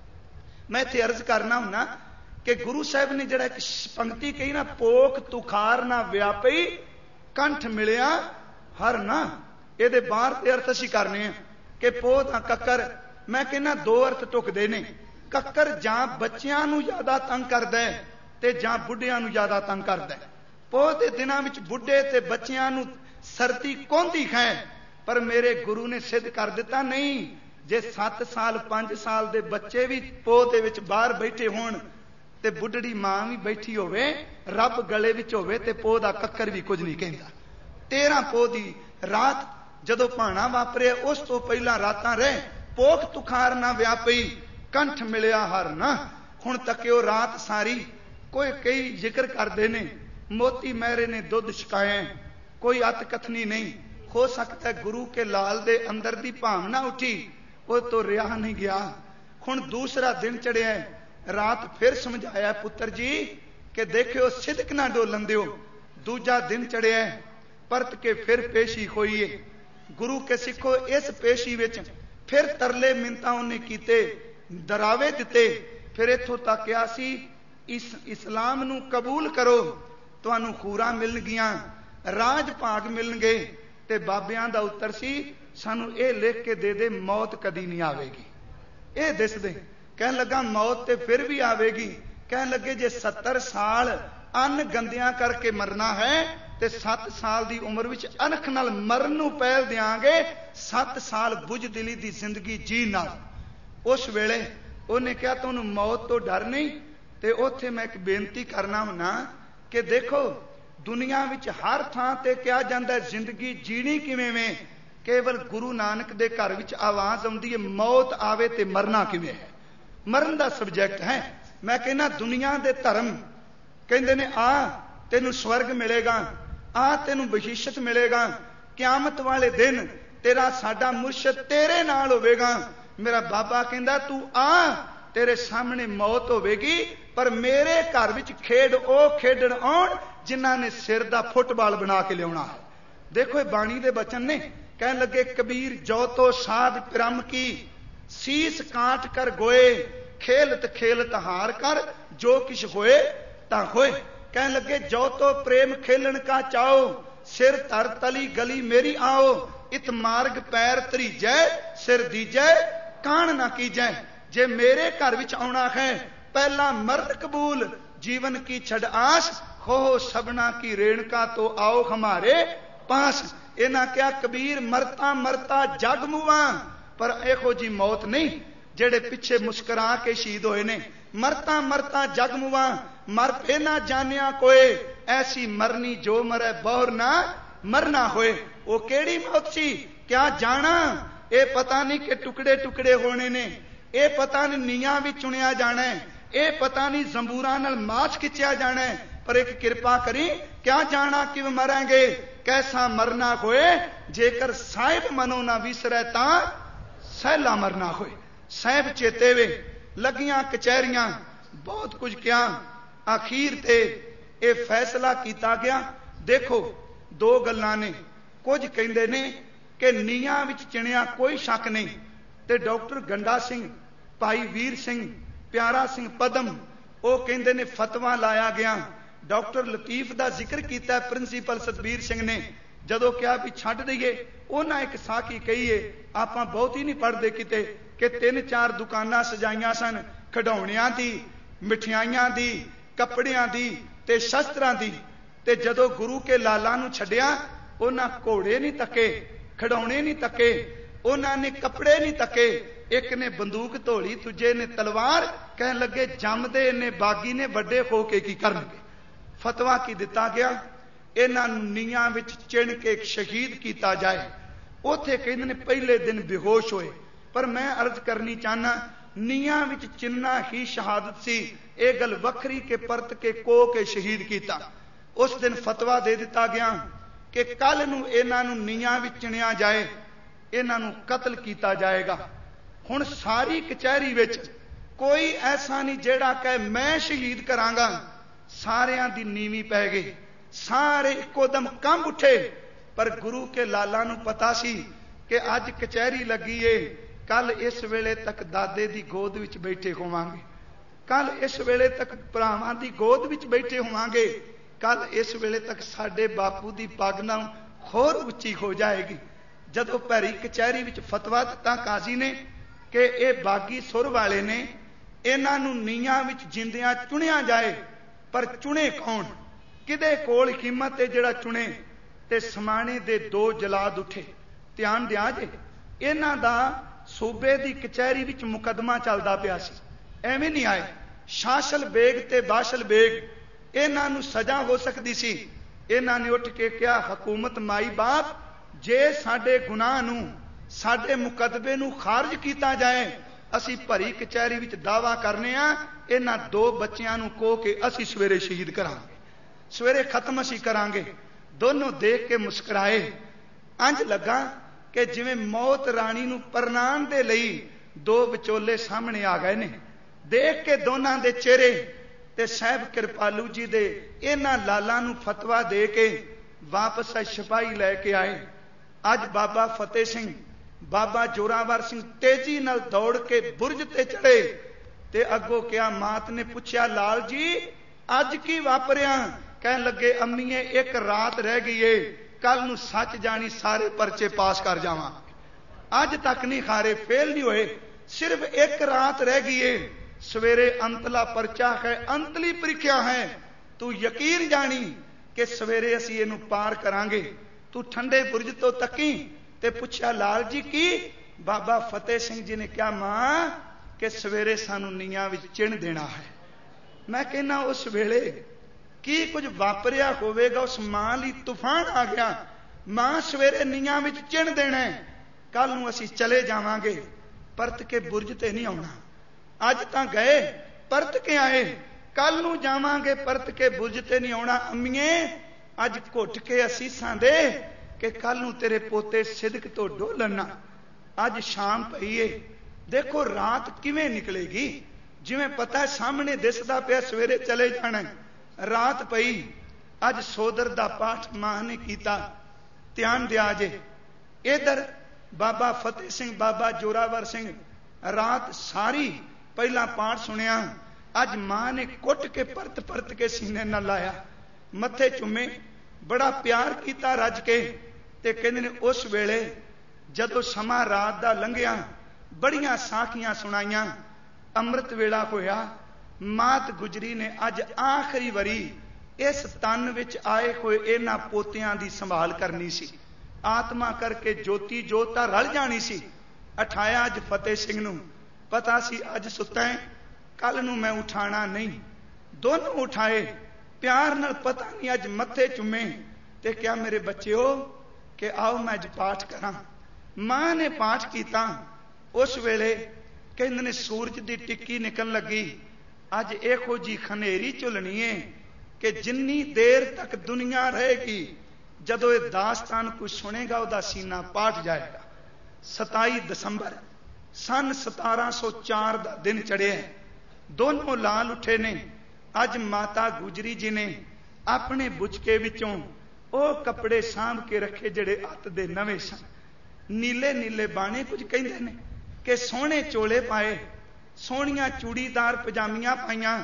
Speaker 1: ਮੈਂ ਇੱਥੇ ਅਰਜ਼ ਕਰਨਾ ਹੁੰਨਾ ਕਿ ਗੁਰੂ ਸਾਹਿਬ ਨੇ ਜਿਹੜਾ ਇੱਕ ਪੰਕਤੀ ਕਹੀ ਨਾ, ਪੋਖ ਤੁਖਾਰ ਨਾ ਵਿਆਪਈ ਕੰਠ ਮਿਲਿਆ ਹਰ ਨਾ, ਇਹਦੇ ਬਾਹਰ ਤੇ ਅਰਥ ਅਸੀਂ ਕਰਨੇ ਆ ਕਿ ਪੋਹ ਦਾ ਕੱਕਰ। ਮੈਂ ਕਹਿੰਦਾ ਦੋ ਅਰਥ ਟੁਕਦੇ ਨੇ, ਕੱਕਰ ਜਾਂ ਬੱਚਿਆਂ ਨੂੰ ਜ਼ਿਆਦਾ ਤੰਗ ਕਰਦਾ ਹੈ ਤੇ ਜਾਂ ਬੁੱਢਿਆਂ ਨੂੰ ਜ਼ਿਆਦਾ ਤੰਗ ਕਰਦਾ ਹੈ। ਪੋਹ ਦੇ ਦਿਨਾਂ ਵਿੱਚ ਬੁੱਢੇ ਤੇ ਬੱਚਿਆਂ ਨੂੰ ਸਰਦੀ ਕੋਂਦੀ ਹੈ, ਪਰ ਮੇਰੇ ਗੁਰੂ ਨੇ ਸਿੱਧ ਕਰ ਦਿੱਤਾ ਨਹੀਂ, ਜੇ ਸੱਤ ਸਾਲ ਪੰਜ ਸਾਲ ਦੇ ਬੱਚੇ ਵੀ ਪੋਹ ਦੇ ਵਿੱਚ ਬਾਹਰ ਬੈਠੇ ਹੋਣ ਤੇ ਬੁੱਢੜੀ ਮਾਂ ਵੀ ਬੈਠੀ ਹੋਵੇ, ਰੱਬ ਗਲੇ ਵਿੱਚ ਹੋਵੇ, ਤੇ ਪੋਹ ਦਾ ਕੱਕਰ ਵੀ ਕੁਝ ਨਹੀਂ ਕਹਿੰਦਾ। ਤੇਰਾਂ ਪੋਹ ਦੀ ਰਾਤ ਜਦੋਂ ਭਾਣਾ ਵਾਪਰਿਆ, ਉਸ ਤੋਂ ਪਹਿਲਾਂ ਰਾਤਾਂ ਰਹਿ, ਪੋਖ ਤੁਖਾਰ ਨਾ ਵਿਆਪਈ ਕੰਠ ਮਿਲਿਆ ਹਰ ਨਾ। ਹੁਣ ਤੱਕਿਓ ਰਾਤ ਸਾਰੀ, ਕੋਈ ਕਈ ਜ਼ਿਕਰ ਕਰਦੇ ਨੇ, ਮੋਤੀ ਮਹਿਰੇ ਨੇ ਦੁੱਧ ਛਕਾਇਆ, ਕੋਈ ਅਤ ਕਥਨੀ ਨਹੀਂ, ਹੋ ਸਕਦਾ ਗੁਰੂ ਕੇ ਲਾਲ ਦੇ ਅੰਦਰ ਦੀ ਭਾਵਨਾ ਉੱਠੀ, ਉਹ ਤੋਂ ਰਿਹਾ ਨਹੀਂ ਗਿਆ। ਹੁਣ ਦੂਸਰਾ ਦਿਨ ਚੜਿਆ, ਰਾਤ ਫਿਰ ਸਮਝਾਇਆ ਪੁੱਤਰ ਜੀ ਕਿ ਦੇਖਿਓ ਸਿਦਕ ਨਾ ਡੋਲਣ ਦਿਓ। ਦੂਜਾ ਦਿਨ ਚੜਿਆ, ਪਰਤ ਕੇ ਫਿਰ ਪੇਸ਼ੀ ਹੋਈਏ। ਗੁਰੂ ਕੇ ਸਿੱਖੋ, ਇਸ ਪੇਸ਼ੀ ਵਿੱਚ ਫਿਰ ਤਰਲੇ ਮਿੰਤਾਂ ਉਹਨੇ ਕੀਤੇ, ਡਰਾਵੇ ਦਿੱਤੇ, ਫਿਰ ਇੱਥੋਂ ਤੱਕ ਕਿਹਾ ਸੀ ਇਸ ਇਸਲਾਮ ਨੂੰ ਕਬੂਲ ਕਰੋ, ਤੁਹਾਨੂੰ ਖੂਰਾਂ ਮਿਲਣਗੀਆਂ, ਰਾਜ ਭਾਗ ਮਿਲਣਗੇ। ਤੇ ਬਾਬਿਆਂ ਦਾ ਉੱਤਰ ਸੀ, ਸਾਨੂੰ ਇਹ ਲਿਖ ਕੇ ਦੇ ਦੇ ਮੌਤ ਕਦੀ ਨਹੀਂ ਆਵੇਗੀ। ਇਹ ਦਿਸਦੇ ਕਹਿਣ ਲੱਗਾ ਮੌਤ ਤੇ ਫਿਰ ਵੀ ਆਵੇਗੀ। ਕਹਿਣ ਲੱਗੇ ਜੇ ਸੱਤਰ ਸਾਲ ਅੰਨ ਗੰਦਿਆਂ ਕਰਕੇ ਮਰਨਾ ਹੈ ਤੇ ਸੱਤ ਸਾਲ ਦੀ ਉਮਰ ਵਿੱਚ ਅਣਖ ਨਾਲ ਮਰਨ ਨੂੰ ਪਹਿਲ ਦਿਆਂਗੇ, ਸੱਤ ਸਾਲ ਬੁਝਦਿਲੀ ਦੀ ਜ਼ਿੰਦਗੀ ਜੀ ਨਾਲ। ਉਸ ਵੇਲੇ ਉਹਨੇ ਕਿਹਾ ਤੁਹਾਨੂੰ ਮੌਤ ਤੋਂ ਡਰ ਨਹੀਂ। ਤੇ ਉੱਥੇ ਮੈਂ ਇੱਕ ਬੇਨਤੀ ਕਰਨਾ ਹੁੰਨਾ ਕਿ ਦੇਖੋ ਦੁਨੀਆ ਵਿੱਚ ਹਰ ਥਾਂ ਤੇ ਕਿਹਾ ਜਾਂਦਾ ਜ਼ਿੰਦਗੀ ਜੀਣੀ ਕਿਵੇਂ ਵੇ, ਕੇਵਲ ਗੁਰੂ ਨਾਨਕ ਦੇ ਘਰ ਵਿੱਚ ਆਵਾਜ਼ ਆਉਂਦੀ ਹੈ ਮੌਤ ਆਵੇ ਤੇ ਮਰਨਾ ਕਿਵੇਂ ਹੈ, ਮਰਨ ਦਾ ਸਬਜੈਕਟ ਹੈ। ਮੈਂ ਕਹਿੰਦਾ ਦੁਨੀਆ ਦੇ ਧਰਮ ਕਹਿੰਦੇ ਨੇ ਆ ਤੈਨੂੰ ਸਵਰਗ ਮਿਲੇਗਾ, ਆ ਤੈਨੂੰ ਬਖਸ਼ਿਸ਼ ਮਿਲੇਗਾ, ਕਿਆਮਤ ਵਾਲੇ ਦਿਨ ਤੇਰਾ ਸਾਡਾ ਮੁਰਸ਼ਦ ਤੇਰੇ ਨਾਲ ਹੋਵੇਗਾ। ਮੇਰਾ ਬਾਬਾ ਕਹਿੰਦਾ ਤੂੰ ਆ, ਤੇਰੇ ਸਾਹਮਣੇ ਮੌਤ ਹੋਵੇਗੀ, ਪਰ ਮੇਰੇ ਘਰ ਵਿੱਚ ਖੇਡ ਉਹ ਖੇਡਣ ਆਉਣ ਜਿਨ੍ਹਾਂ ਨੇ ਸਿਰ ਦਾ ਫੁੱਟਬਾਲ ਬਣਾ ਕੇ ਲਿਆਉਣਾ ਹੈ। ਦੇਖੋ ਇਹ ਬਾਣੀ ਦੇ ਬਚਨ ਨੇ। ਕਹਿਣ ਲੱਗੇ ਕਬੀਰ ਜੋ ਤੋ ਸਾਧ ਪ੍ਰਮ ਕੀ ਸੀਸ ਕਾਟ ਕਰ ਗੋਏ, ਖੇਲਤ ਖੇਲਤ ਹਾਰ ਕਰ ਜੋ ਕਿਛ ਹੋਏ ਤਾਂ ਹੋਏ। ਕਹਿਣ ਲੱਗੇ ਜੋ ਤੋ ਪ੍ਰੇਮ ਖੇਲਣ ਕਾ ਚਾਓ, ਸਿਰ ਧਰ ਤਲੀ ਗਲੀ ਮੇਰੀ ਆਓ, ਇਤ ਮਾਰਗ ਪੈਰ ਧਰੀਜੈ ਸਿਰ ਦੀਜੈ ਕਾਣ ਨਾ ਕੀਜੈ। ਜੇ ਮੇਰੇ ਘਰ ਵਿੱਚ ਆਉਣਾ ਹੈ ਪਹਿਲਾ ਮਰਨ ਕਬੂਲ, ਜੀਵਨ ਕੀ ਛੜ ਆਸ, ਹੋ ਸਬਨਾ ਕੀ ਰੇਣਕਾ ਤੋਂ ਆਓ ਹਮਾਰੇ ਪਾਸ। ਇਹਨਾਂ ਕਿਹਾ ਕਬੀਰ ਮਰਤਾ ਮਰਤਾ ਜਗ ਮੁਆ, ਪਰ ਇਹੋ ਜੀ ਮੌਤ ਨਹੀਂ ਜਿਹੜੇ ਪਿੱਛੇ ਮੁਸਕਰਾ ਕੇ ਸ਼ਹੀਦ ਹੋਏ ਨੇ। ਮਰਤਾ ਮਰਤਾ ਜਗ ਮੁਆ, ਮਰ ਪੇ ਨਾ ਜਾਣਿਆ ਕੋਏ, ਐਸੀ ਮਰਨੀ ਜੋ ਮਰੇ ਬਹੁਰ ਨਾ ਮਰਨਾ ਹੋਏ। ਉਹ ਕਿਹੜੀ ਮੌਤ ਸੀ ਕਿਆ ਜਾਣਾ, ਇਹ ਪਤਾ ਨਹੀਂ ਕਿ ਟੁਕੜੇ ਟੁਕੜੇ ਹੋਣੇ ਨੇ, ਇਹ ਪਤਾ ਨਹੀਂ ਨੀਆਂ ਵੀ ਚੁਣਿਆ ਜਾਣਾ, ਇਹ ਪਤਾ ਨਹੀਂ ਜ਼ੰਬੂਰਾਂ ਨਾਲ ਮਾਛ ਖਿੱਚਿਆ ਜਾਣਾ, ਪਰ ਇੱਕ ਕਿਰਪਾ ਕਰੀ ਕਿਆ ਜਾਣਾ ਕਿਵੇਂ ਮਰਾਂਗੇ, ਕੈਸਾ ਮਰਨਾ ਹੋਏ, ਜੇਕਰ ਸਾਹਿਬ ਮਨੋਂ ਨਾ ਵਿਸਰੈ ਤਾਂ ਸਹਿਲਾ ਮਰਨਾ ਹੋਏ। ਸਾਹਿਬ ਚੇਤੇ ਵੇ ਲੱਗੀਆਂ ਕਚਹਿਰੀਆਂ, ਬਹੁਤ ਕੁਝ ਕਿਹਾ, ਆਖੀਰ ਤੇ ਇਹ ਫੈਸਲਾ ਕੀਤਾ ਗਿਆ। ਦੇਖੋ ਦੋ ਗੱਲਾਂ ਨੇ, ਕੁਝ ਕਹਿੰਦੇ ਨੇ ਕਿ ਨੀਆਂ ਵਿੱਚ ਚਿਣਿਆ ਕੋਈ ਸ਼ੱਕ ਨਹੀਂ, ਤੇ ਡਾਕਟਰ ਗੰਡਾ ਸਿੰਘ, ਭਾਈ ਵੀਰ ਸਿੰਘ, ਪਿਆਰਾ ਸਿੰਘ ਪਦਮ, ਉਹ ਕਹਿੰਦੇ ਨੇ ਫਤਵਾ ਲਾਇਆ ਗਿਆ। ਡਾਕਟਰ ਲਤੀਫ ਦਾ ਜ਼ਿਕਰ ਕੀਤਾ ਪ੍ਰਿੰਸੀਪਲ ਸਤਬੀਰ ਸਿੰਘ ਨੇ, ਜਦੋਂ ਕਿਹਾ ਵੀ ਛੱਡ ਦਈਏ, ਉਹਨਾਂ ਇੱਕ ਸਾਖੀ ਕਹੀਏ, ਆਪਾਂ ਬਹੁਤ ਹੀ ਨਹੀਂ ਪੜ੍ਹਦੇ ਕਿਤੇ, ਕਿ ਤਿੰਨ ਚਾਰ ਦੁਕਾਨਾਂ ਸਜਾਈਆਂ ਸਨ, ਖਿਡੌਣਿਆਂ ਦੀ, ਮਿਠਿਆਈਆਂ ਦੀ, ਕੱਪੜਿਆਂ ਦੀ ਤੇ ਸ਼ਸਤਰਾਂ ਦੀ, ਤੇ ਜਦੋਂ ਗੁਰੂ ਕੇ ਲਾਲਾ ਨੂੰ ਛੱਡਿਆ, ਉਹਨਾਂ ਘੋੜੇ ਨਹੀਂ ਤੱਕੇ, ਖਿਡੌਣੇ ਨਹੀਂ ਤੱਕੇ, ਉਹਨਾਂ ਨੇ ਕੱਪੜੇ ਨਹੀਂ ਤੱਕੇ। ਇੱਕ ਨੇ ਬੰਦੂਕ ਧੋਲੀ, ਦੂਜੇ ਨੇ ਤਲਵਾਰ। ਕਹਿਣ ਲੱਗੇ ਜੰਮਦੇ ਨੇ ਬਾਗੀ ਨੇ, ਵੱਡੇ ਹੋ ਕੇ ਕੀ ਕਰਨਗੇ। ਫਤਵਾ ਕੀ ਦਿੱਤਾ ਗਿਆ, ਇਹਨਾਂ ਨੂੰ ਨੀਹਾਂ ਵਿੱਚ ਚਿਣ ਕੇ ਸ਼ਹੀਦ ਕੀਤਾ ਜਾਏ। ਉੱਥੇ ਕਹਿੰਦੇ ਨੇ ਪਹਿਲੇ ਦਿਨ ਬੇਹੋਸ਼ ਹੋਏ। ਪਰ ਮੈਂ ਅਰਜ਼ ਕਰਨੀ ਚਾਹਨਾ, ਨੀਹਾਂ ਵਿੱਚ ਚਿੰਨਾ ਹੀ ਸ਼ਹਾਦਤ ਸੀ। ਇਹ ਗੱਲ ਵੱਖਰੀ ਕਿ ਪਰਤ ਕੇ ਕੋ ਕੇ ਸ਼ਹੀਦ ਕੀਤਾ। ਉਸ ਦਿਨ ਫਤਵਾ ਦੇ ਦਿੱਤਾ ਗਿਆ ਕਿ ਕੱਲ ਨੂੰ ਇਹਨਾਂ ਨੂੰ ਨੀਹਾਂ ਵਿੱਚ ਚਿਣਿਆ ਜਾਏ, ਇਹਨਾਂ ਨੂੰ ਕਤਲ ਕੀਤਾ ਜਾਏਗਾ। ਹੁਣ ਸਾਰੀ ਕਚਹਿਰੀ ਵਿੱਚ ਕੋਈ ਐਸਾ ਨਹੀਂ ਜਿਹੜਾ ਕਹੇ ਮੈਂ ਸ਼ਹੀਦ ਕਰਾਂਗਾ। ਸਾਰਿਆਂ ਦੀ ਨੀਵੀਂ ਪੈ ਗਈ, ਸਾਰੇ ਇੱਕੋ ਦਮ ਕੰਬ ਉੱਠੇ। ਪਰ ਗੁਰੂ ਕੇ ਲਾਲਾ ਨੂੰ ਪਤਾ ਸੀ ਕਿ ਅੱਜ ਕਚਹਿਰੀ ਲੱਗੀ ਏ, ਕੱਲ ਇਸ ਵੇਲੇ ਤੱਕ ਦਾਦੇ ਦੀ ਗੋਦ ਵਿੱਚ ਬੈਠੇ ਹੋਵਾਂਗੇ, ਕੱਲ ਇਸ ਵੇਲੇ ਤੱਕ ਭਰਾਵਾਂ ਦੀ ਗੋਦ ਵਿੱਚ ਬੈਠੇ ਹੋਵਾਂਗੇ, ਕੱਲ ਇਸ ਵੇਲੇ ਤੱਕ ਸਾਡੇ ਬਾਪੂ ਦੀ ਪੱਗ ਨਾਲ ਹੋਰ ਉੱਚੀ ਹੋ ਜਾਏਗੀ। ਜਦੋਂ ਭੈਰੀ ਕਚਹਿਰੀ ਵਿੱਚ ਫਤਵਾ ਦਿੱਤਾ ਕਾਜ਼ੀ ਨੇ ਕਿ ਇਹ ਬਾਗੀ ਸੁਰ ਵਾਲੇ ਨੇ, ਇਹਨਾਂ ਨੂੰ ਨੀਹਾਂ ਵਿੱਚ ਜਿੰਦਿਆਂ ਚੁਣਿਆ ਜਾਏ। ਪਰ ਚੁਣੇ ਕੌਣ, ਕਿਹਦੇ ਕੋਲ ਹਿੰਮਤ ਹੈ ਜਿਹੜਾ ਚੁਣੇ। ਤੇ ਸਮਾਣੇ ਦੇ ਦੋ ਜਲਾਦ ਉੱਠੇ। ਧਿਆਨ ਦਿਆ ਜੇ, ਇਹਨਾਂ ਦਾ ਸੂਬੇ ਦੀ ਕਚਹਿਰੀ ਵਿੱਚ ਮੁਕੱਦਮਾ ਚੱਲਦਾ ਪਿਆ ਸੀ, ਐਵੇਂ ਨਹੀਂ ਆਏ। ਸ਼ਾਸਲ ਬੇਗ ਤੇ ਬਾਸ਼ਲ ਬੇਗ, ਇਹਨਾਂ ਨੂੰ ਸਜ਼ਾ ਹੋ ਸਕਦੀ ਸੀ। ਇਹਨਾਂ ਨੇ ਉੱਠ ਕੇ ਕਿਹਾ ਹਕੂਮਤ ਮਾਈ ਬਾਪ, ਜੇ ਸਾਡੇ ਗੁਨਾਹ ਨੂੰ, ਸਾਡੇ ਮੁਕੱਦਮੇ ਨੂੰ ਖਾਰਜ ਕੀਤਾ ਜਾਏ, ਅਸੀਂ ਭਰੀ ਕਚਹਿਰੀ ਵਿੱਚ ਦਾਵਾ ਕਰਨੇ ਆ ਇਹਨਾਂ ਦੋ ਬੱਚਿਆਂ ਨੂੰ ਕੋ ਕੇ ਅਸੀਂ ਸਵੇਰੇ ਸ਼ਹੀਦ ਕਰਾਂਗੇ, ਸਵੇਰੇ ਖਤਮ ਅਸੀਂ ਕਰਾਂਗੇ। ਦੋਨੋਂ ਦੇਖ ਕੇ ਮੁਸਕਰਾਏ। ਇੰਜ ਲੱਗਾ ਕਿ ਜਿਵੇਂ ਮੌਤ ਰਾਣੀ ਨੂੰ ਪ੍ਰਣਾਮ ਦੇ ਲਈ ਦੋ ਵਿਚੋਲੇ ਸਾਹਮਣੇ ਆ ਗਏ ਨੇ। ਦੇਖ ਕੇ ਦੋਨਾਂ ਦੇ ਚਿਹਰੇ ਤੇ ਸਾਹਿਬ ਕਿਰਪਾਲੂ ਜੀ ਦੇ ਇਹਨਾਂ ਲਾਲਾਂ ਨੂੰ ਫਤਵਾ ਦੇ ਕੇ ਵਾਪਸ ਸਿਪਾਹੀ ਲੈ ਕੇ ਆਏ। ਅੱਜ ਬਾਬਾ ਫਤਿਹ ਸਿੰਘ, ਬਾਬਾ ਜੋਰਾਵਰ ਸਿੰਘ ਤੇਜ਼ੀ ਨਾਲ ਦੌੜ ਕੇ ਬੁਰਜ ਤੇ ਚੜੇ ਤੇ ਅੱਗੋਂ ਕਿਹਾ, ਮਾਤ ਨੇ ਪੁੱਛਿਆ ਲਾਲ ਜੀ ਅੱਜ ਕੀ ਵਾਪਰਿਆ। ਕਹਿਣ ਲੱਗੇ ਅੰਮੀਏ ਇੱਕ ਰਾਤ ਰਹਿ ਗਈ ਏ, ਕੱਲ ਨੂੰ ਸੱਚ ਜਾਣੀ ਸਾਰੇ ਪਰਚੇ ਪਾਸ ਕਰ ਜਾਵਾਂ। ਅੱਜ ਤੱਕ ਨਹੀਂ ਖਾਰੇ, ਫੇਲ ਨਹੀਂ ਹੋਏ, ਸਿਰਫ ਇੱਕ ਰਾਤ ਰਹਿ ਗਈ ਏ। ਸਵੇਰੇ ਅੰਤਲਾ ਪਰਚਾ ਹੈ, ਅੰਤਲੀ ਪ੍ਰੀਖਿਆ ਹੈ। ਤੂੰ ਯਕੀਨ ਜਾਣੀ ਕਿ ਸਵੇਰੇ ਅਸੀਂ ਇਹਨੂੰ ਪਾਰ ਕਰਾਂਗੇ। ਤੂੰ ਠੰਡੇ ਬੁਰਜ ਤੋਂ ਤੱਕੀ ਤੇ ਪੁੱਛਿਆ ਲਾਲ ਜੀ ਕੀ। ਬਾਬਾ ਫਤਿਹ ਸਿੰਘ ਜੀ ਨੇ ਕਿਹਾ ਮਾਂ ਕਿ ਸਵੇਰੇ ਸਾਨੂੰ ਨੀਹਾਂ ਵਿੱਚ ਚਿਣ ਦੇਣਾ ਹੈ। ਮੈਂ ਕਹਿੰਦਾ ਉਸ ਵੇਲੇ ਕੀ ਕੁਝ ਵਾਪਰਿਆ ਹੋਵੇਗਾ। ਉਸ ਮਾਂ ਲਈ ਤੂਫਾਨ ਆ ਗਿਆ। ਮਾਂ ਸਵੇਰੇ ਨੀਹਾਂ ਵਿੱਚ ਚਿਣ ਦੇਣਾ, ਕੱਲ ਨੂੰ ਅਸੀਂ ਚਲੇ ਜਾਵਾਂਗੇ, ਪਰਤ ਕੇ ਬੁਰਜ ਤੇ ਨਹੀਂ ਆਉਣਾ। ਅੱਜ ਤਾਂ ਗਏ, ਪਰਤ ਕੇ ਆਏ, ਕੱਲ ਨੂੰ ਜਾਵਾਂਗੇ, ਪਰਤ ਕੇ ਬੁਰਜ ਤੇ ਨਹੀਂ ਆਉਣਾ। ਅੰਮੀਏ ਅੱਜ ਘੁੱਟ ਕੇ ਅਸੀਸਾਂ ਦੇ ਕਿ ਕੱਲ ਨੂੰ ਤੇਰੇ ਪੋਤੇ ਸਿਦਕ ਤੋਂ ਡੋਲਣਾ। ਅੱਜ ਸ਼ਾਮ ਪਈ ਏ, ਦੇਖੋ ਰਾਤ ਕਿਵੇਂ ਨਿਕਲੇਗੀ। ਜਿਵੇਂ ਪਤਾ ਸਾਹਮਣੇ ਦਿਸਦਾ ਪਿਆ ਸਵੇਰੇ ਚਲੇ ਜਾਣਾ। ਰਾਤ ਪਈ। ਅੱਜ ਸੋਦਰ ਦਾ ਪਾਠ ਮਾਂ ਨੇ ਕੀਤਾ। ਧਿਆਨ ਦਿਆ ਜੇ, ਇਧਰ ਬਾਬਾ ਫਤਿਹ ਸਿੰਘ, ਬਾਬਾ ਜੋਰਾਵਰ ਸਿੰਘ ਰਾਤ ਸਾਰੀ ਪਹਿਲਾਂ ਪਾਠ ਸੁਣਿਆ। ਅੱਜ ਮਾਂ ਨੇ ਕੁੱਟ ਕੇ ਪਰਤ ਪਰਤ ਕੇ ਸੀਨੇ ਨਾਲ ਲਾਇਆ, ਮੱਥੇ ਚੁੰਮੇ, ਬੜਾ ਪਿਆਰ ਕੀਤਾ ਰੱਜ ਕੇ। ਤੇ ਕਹਿੰਦੇ ਨੇ ਉਸ ਵੇਲੇ ਜਦੋਂ ਸਮਾਂ ਰਾਤ ਦਾ ਲੰਘਿਆ, ਬੜੀਆਂ ਸਾਖੀਆਂ ਸੁਣਾਈਆਂ। ਅੰਮ੍ਰਿਤ ਵੇਲਾ ਹੋਇਆ। ਮਾਤ ਗੁਜਰੀ ਨੇ ਅੱਜ ਆਖਰੀ ਵਾਰੀ ਇਸ ਤਨ ਵਿੱਚ ਆਏ ਹੋਏ ਇਹਨਾਂ ਪੋਤਿਆਂ ਦੀ ਸੰਭਾਲ ਕਰਨੀ ਸੀ। ਆਤਮਾ ਕਰਕੇ ਜੋਤੀ ਜੋਤ ਤਾਂ ਰਲ ਜਾਣੀ ਸੀ। ਉਠਾਇਆ ਅੱਜ ਫਤਿਹ ਸਿੰਘ ਨੂੰ, ਪਤਾ ਸੀ ਅੱਜ ਸੁੱਤਾ ਹੈ, ਕੱਲ ਨੂੰ ਮੈਂ ਉਠਾਣਾ ਨਹੀਂ। ਦੋਨੋਂ ਉਠਾਏ ਪਿਆਰ ਨਾਲ, ਪਤਾ ਨਹੀਂ ਅੱਜ ਮੱਥੇ ਚੁੰਮੇ ਤੇ ਕਿਹਾ ਮੇਰੇ ਬੱਚਿਓ ਕਿ ਆਓ ਮੈਂ ਅੱਜ ਪਾਠ ਕਰਾਂ। ਮਾਂ ਨੇ ਪਾਠ ਕੀਤਾ। ਉਸ ਵੇਲੇ ਕਹਿੰਦੇ ਨੇ ਸੂਰਜ ਦੀ ਟਿੱਕੀ ਨਿਕਲਣ ਲੱਗੀ। ਅੱਜ ਇਹੋ ਜੀ ਖਨੇਰੀ ਝੁਲਣੀ ਏ ਕਿ ਜਿੰਨੀ ਦੇਰ ਤੱਕ ਦੁਨੀਆ ਰਹੇਗੀ, ਜਦੋਂ ਇਹ ਦਾਸਤਾਨ ਕੋਈ ਸੁਣੇਗਾ ਉਹਦਾ ਸੀਨਾ ਪਾਟ ਜਾਏਗਾ। ਸਤਾਈ ਦਸੰਬਰ ਸਨ ਸਤਾਰਾਂ ਸੌ ਚਾਰ ਦਾ ਦਿਨ ਚੜਿਆ। ਦੋਨੋਂ ਲਾਲ ਉੱਠੇ ਨੇ। ਅੱਜ ਮਾਤਾ ਗੁਜਰੀ ਜੀ ਨੇ ਆਪਣੇ ਬੁਚਕੇ ਵਿੱਚੋਂ ਉਹ ਕੱਪੜੇ ਸਾਂਭ ਕੇ ਰੱਖੇ ਜਿਹੜੇ ਅੱਤ ਦੇ ਨਵੇਂ ਸਨ। ਨੀਲੇ ਨੀਲੇ ਬਾਣੇ, ਕੁਝ ਕਹਿੰਦੇ ਨੇ ਕਿ ਸੋਹਣੇ ਚੋਲੇ ਪਾਏ, ਸੋਹਣੀਆਂ ਚੂੜੀਦਾਰ ਪਜਾਮੀਆਂ ਪਾਈਆਂ,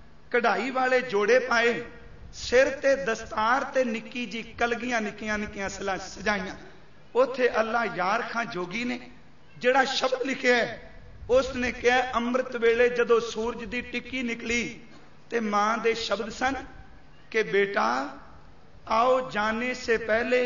Speaker 1: ਕਢਾਈ ਵਾਲੇ ਜੋੜੇ ਪਾਏ, ਸਿਰ ਤੇ ਦਸਤਾਰ ਤੇ ਨਿੱਕੀ ਜੀ ਕਲਗੀਆਂ ਨਿੱਕੀਆਂ ਨਿੱਕੀਆਂ ਸਲਾ ਸਜਾਈਆਂ। ਉੱਥੇ ਅੱਲਾ ਯਾਰ ਖਾਂ ਜੋਗੀ ਨੇ ਜਿਹੜਾ ਸ਼ਬਦ ਲਿਖਿਆ, ਉਸ ਨੇ ਕਿਹਾ ਅੰਮ੍ਰਿਤ ਵੇਲੇ ਜਦੋਂ ਸੂਰਜ ਦੀ ਟਿੱਕੀ ਨਿਕਲੀ ਤੇ ਮਾਂ ਦੇ ਸ਼ਬਦ ਸਨ ਕਿ ਬੇਟਾ आओ जाने से पहले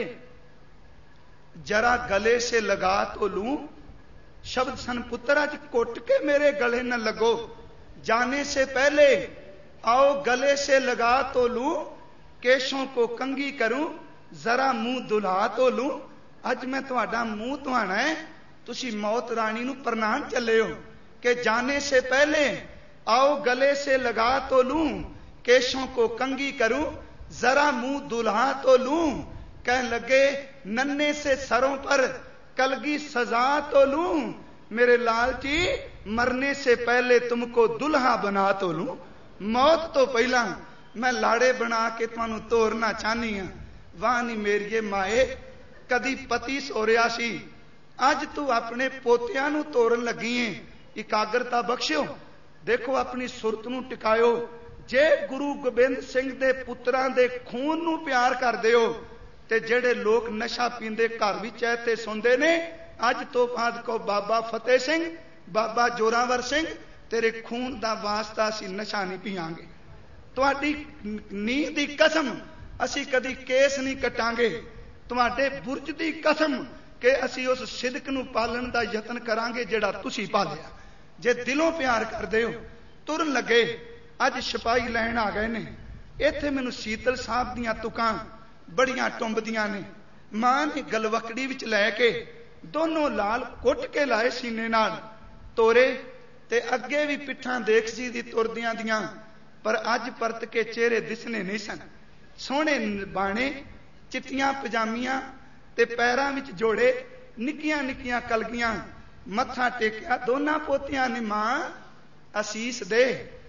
Speaker 1: जरा गले से लगा तो लूं। शब्द सन पुत्र अज कुट के मेरे गले न लगो। जाने से पहले आओ गले से लगा तो लूं। केशों को कंघी करूं, जरा मुंह दुल्हा तो लूं। अज मैं तुहाडा मुंह धुआना है, तुसी मौत रानी नूं प्रणाम चले हो कि जाने से पहले आओ गले से लगा तो लूं। केशों को कंघी करूं, जरा मुंह दुल्हा तो लूं। कह लगे नन्हे से सरों पर कलगी सजा तो लूं। मेरे लाल जी मरने से पहले तुमको दुल्हा बना तो लूं। मौत तो पहला मैं लाड़े बना के तुहानू तोरना चाहनी हां। वाह नी मेरिए माए, कदी पति सोरिया सी, अज तू अपने पोतियां नू तोरन लगी है। इकाग्रता बख्शियो, देखो अपनी सुरत नू टिकायो। जे गुरु गोबिंद सिंह दे पुत्रां दे खून नू प्यार करदे हो ते जेड़े लोग नशा पींदे घर विच ऐ ते सुनदे ने, अज तो बाद को बाबा फतेह सिंह, बाबा जोरावर सिंह, तेरे खून दा वास्ता असीं नशा नहीं पीआंगे। तुहाडी नींह दी कसम असीं कदी केस नहीं कटांगे। तुहाडे बुरज दी कसम कि असीं उस सिदक नूं पालण दा यतन करांगे जिहड़ा तुसीं पालिया। जे दिलों प्यार करदे हो, तुरन लगे। अज सिपाही लैण आ गए ने। इत्थे मैनूं शीतल साहब दीआं तुकां बड़ियां टुंबदियां ने। मां ने गलवकड़ी विच लै के दोनों लाल कुट के लाए सीने नाल तोरे ते अगे भी पिठां देख सी दी तुरदियां दियां, पर अज परत के चेहरे दिसने नहीं सन। सोहणे बाणे, चिट्टियां पजामियां ते पैरां विच जोड़े, निक्कियां निक्कियां कलगियां। मत्था टेकिया दोनां पोतियां ने। मां असीस दे,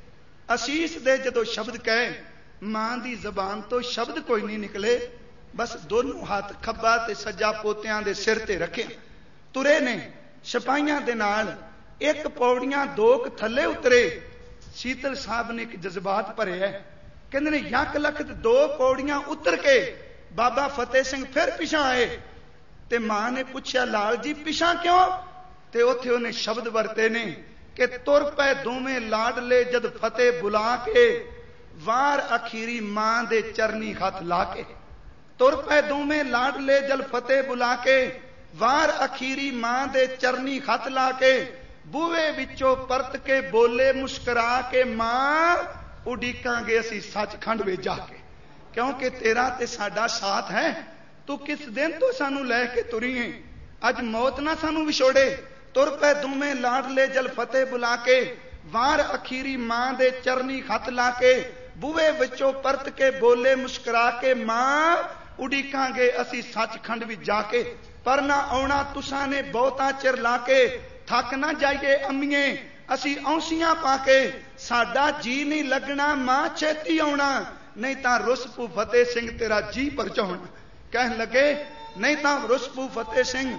Speaker 1: असीस दे। जदों शब्द कहे मां दी जबान तो शब्द कोई नहीं निकले, बस दोनों हाथ खब्बा ते सज्जा पोतियां दे सिर ते रखे तुरे ने सिपाहियां दे नाल। एक पौड़ियां दो थले उतरे। शीतल साहब ने एक जज्बात भरे है, कहंदे ने यक लख दो पौड़ियां उतर के बाबा फतेह सिंह फिर पिछा आए ते मां ने पूछया लाल जी पिछा क्यों? ते उत्थे उन्हें शब्द वरते ने कि तुर पै दोवें लाडले जद फतेह बुला के, वार अखीरी मां दे चरनी हथ ला के। तुर पै दोवें लाडले जल फतेह बुला के, वार अखीरी मां दे चरनी हथ ला के। बूहे विचों परत के बोले मुस्करा के, मां उडीकांगे असीं सचखंड वे जाके, क्योंकि तेरा ते साडा साथ है। तू किस दिन तो सानू लैके तुरी है, अज मौत ना सानू विछोड़े। तुर पै दोवें लाडले जल फतेह बुला के, वार अखीरी मां दे चरनी हथ ला के। बूहे विचों परत के बोले मुस्करा के, मां उडीकांगे असीं सचखंड विच जाके। पर ना आउणा तुसां ने बहुता चिर ला के, थक ना जाइए अम्मीए असीं औंसियां पाके। साडा जी नहीं लगना मां छेती आउणा, नहीं तां रुसपू फतेह सिंह तेरा जी परचाउणा। कहन लगे नहीं तां रुसपू फतेह सिंह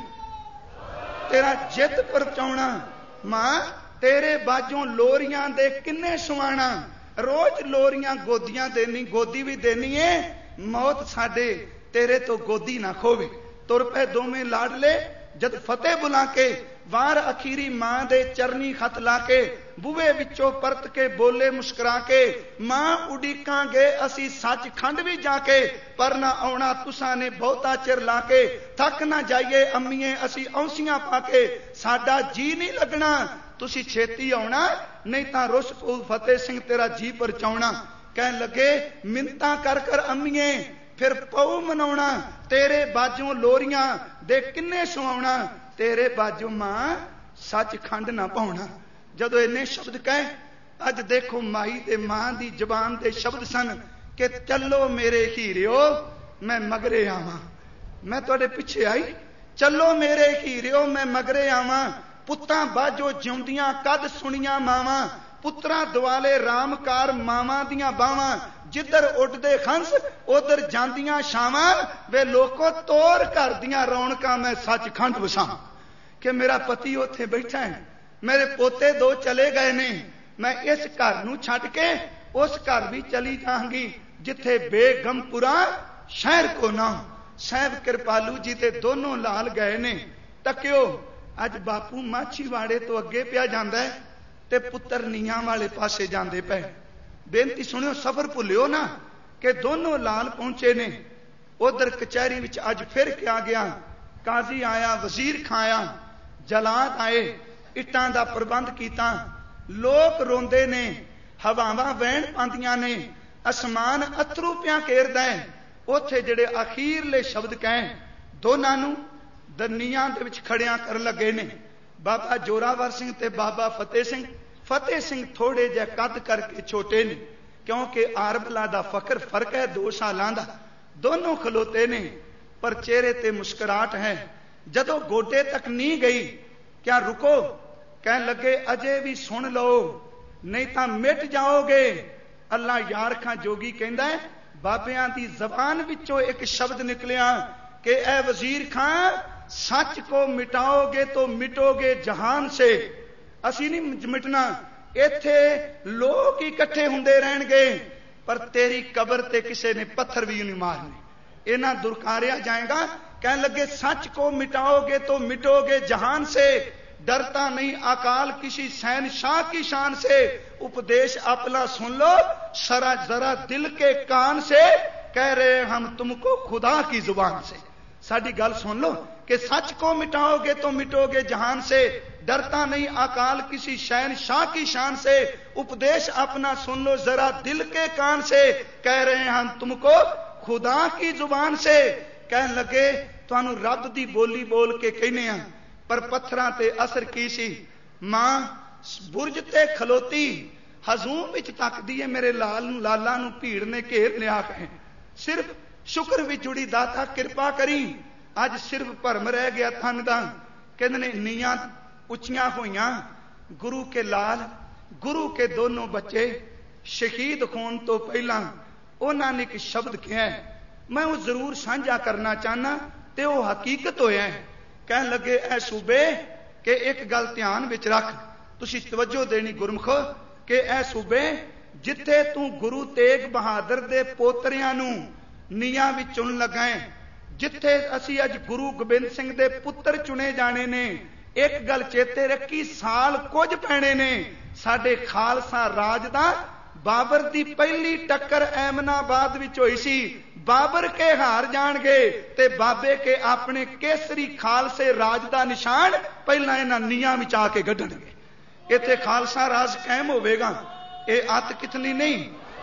Speaker 1: तेरा जित परचाउणा। मां तेरे बाजों लोरियां दे किन्ने सुआणा। रोज लोरियां गोदियां देनी, गोदी भी देनी है। मौत साडे तेरे तो गोदी ना खोवे। तुर पै दोवें लाडले जद फतेह बुला के, वार अखीरी मां दे चरनी हथ ला के। बूहे विचों परत के बोले मुस्करा के, मां उडीकांगे असीं सचखंड भी जाके। पर ना आउणा तुसां ने बहुता चिर ला के, थक ना जाइए अम्मीए असीं औंसियां पाके। साडा जी नहीं लगना, तुसीं छेती आउणा, नहीं तां रुस पऊ फतेह सिंह तेरा जी परचाउणा। कहन लगे मिन्नतां कर कर अम्मीए फिर पऊ मनाउणा, तेरे बाजों लोरियां दे किन्ने सुआउणा। तेरे बाजों मां सचखंड ना पाउणा। जदों इन्ने शब्द कहे, अज देखो माई ते मां दी जबान दे शब्द सन कि चलो मेरे हीरियो मैं मगरे आवां। मैं तुहाडे पिछे आई, चलो मेरे हीरियो मैं मगरे आवां। पुत्तां बाजो जिउंदियां कद सुणियां मावां, पुत्तरां दुआले रामकार मावां दियां बावां। जिधर उडदे हंस उधर जांदियां छावां, वे लोको तोर घर दियां रौनकां मैं सचखंड वसां। कि मेरा पति उत्थे बैठा है, मेरे पोते दो चले गए ने, मैं इस घर नूं छड्ड के उस घर भी चली जाऊंगी जिथे बेगमपुरा शहर को ना। साहब कृपालू जी ते दोनों लाल गए ने। तकियो अज बापू माछीवाड़े तो अगे पिया जांदा है ते पुत्र नीआं वाले पासे जांदे पे। बेनती सुनियो, सफर भुलियो ना कि दोनों लाल पहुंचे ने। उधर कचहरी विच अज फिर क्या गया, काजी आया, वजीर खाया, जलाद आए, इट्टां दा प्रबंध कीता, लोग रोंदे ने, हवावां वहण पांदियां ने, आसमान अथरू पिया घेरदा है। उत्थे जिहड़े अखीरले शब्द कहे दोनां नूं दरनियां दे विच खड़ियां कर लगे ने बाबा जोरावर सिंह ते बाबा फतेह सिंह। फतेह सिंह थोड़े जे कद करके छोटे ने, क्योंकि आरबला दा फकर फर्क है दो सालां दा। दोनों खलोते ने पर चेहरे ते मुस्कुराहट है। जदों गोडे तक नहीं गई, क्या रुको, कह लगे अजे भी सुन लो नहीं तां मिट जाओगे। अल्लाह यार खां जोगी कहंदा है, बाबियां दी जबान विचों एक शब्द निकलिया कि ए वजीर खां, सच को मिटाओगे तो मिटोगे जहान से। असी नहीं मिटना, इत्थे लोग ही इकट्ठे हुंदे रहणगे पर तेरी कबर ते किसी ने पत्थर भी नहीं मारने। इन्हां दुरकारिया जाएगा। कहने लगे सच को मिटाओगे तो मिटोगे जहान से, डरता नहीं अकाल किसी शहनशाह की शान से। उपदेश अपना सुन लो सरा जरा दिल के कान से, कह रहे हम तुमको खुदा की जुबान से। साडी गल सुन लो कि सच को मिटाओगे तो मिटोगे जहान से, डरता नहीं अकाल किसी शहनशाह की शान से। उपदेश अपना सुन लो जरा दिल के कान से, कह रहे हैं हम तुमको खुदा की जुबान से। कहने लगे तुहानू रब दी बोली बोल के कहने आ, पर पत्थरां ते असर की सी। मां बुरज ते खलोती हजूम विच तकदी है, मेरे लाल नू लाला नू भीड़ ने घेर लिया कहे। सिर्फ शुक्र भी जुड़ी दाता कृपा करी, अज सिर्फ भरम रह गया थन दा। कहंदे ने नीयां उचियां होइयां, गुरु के लाल गुरु के दोनों बच्चे शहीद होने तो पहला उन्हां ने एक शब्द कहा, मैं वो जरूर साझा करना चाहना ते वो हकीकत होया है। कहन लगे ऐ सूबे कि एक गल ध्यान विच रख, तुसी तवज्जो देनी गुरमुखो, कि ऐ सूबे जिथे तू गुरु तेग बहादुर दे पोतरियां नू नीयां विच चुन लगा है, जिथे असी अज गुरु गोबिंद सिंह दे पुत्र चुने जाने ने, एक गल चेते रखी साल कुछ पैने ने। साडे खालसा राज दा बाबर दी पहली टक्कर ऐमनाबाद विच होई सी। बाबर के हार जाणगे ते बाबे के अपने केसरी खालसे राज दा निशान पहला इन्हां नीयां विच आके गड्ढणगे। इत्थे खालसा राज कायम होवेगा। ये अत कितनी नहीं,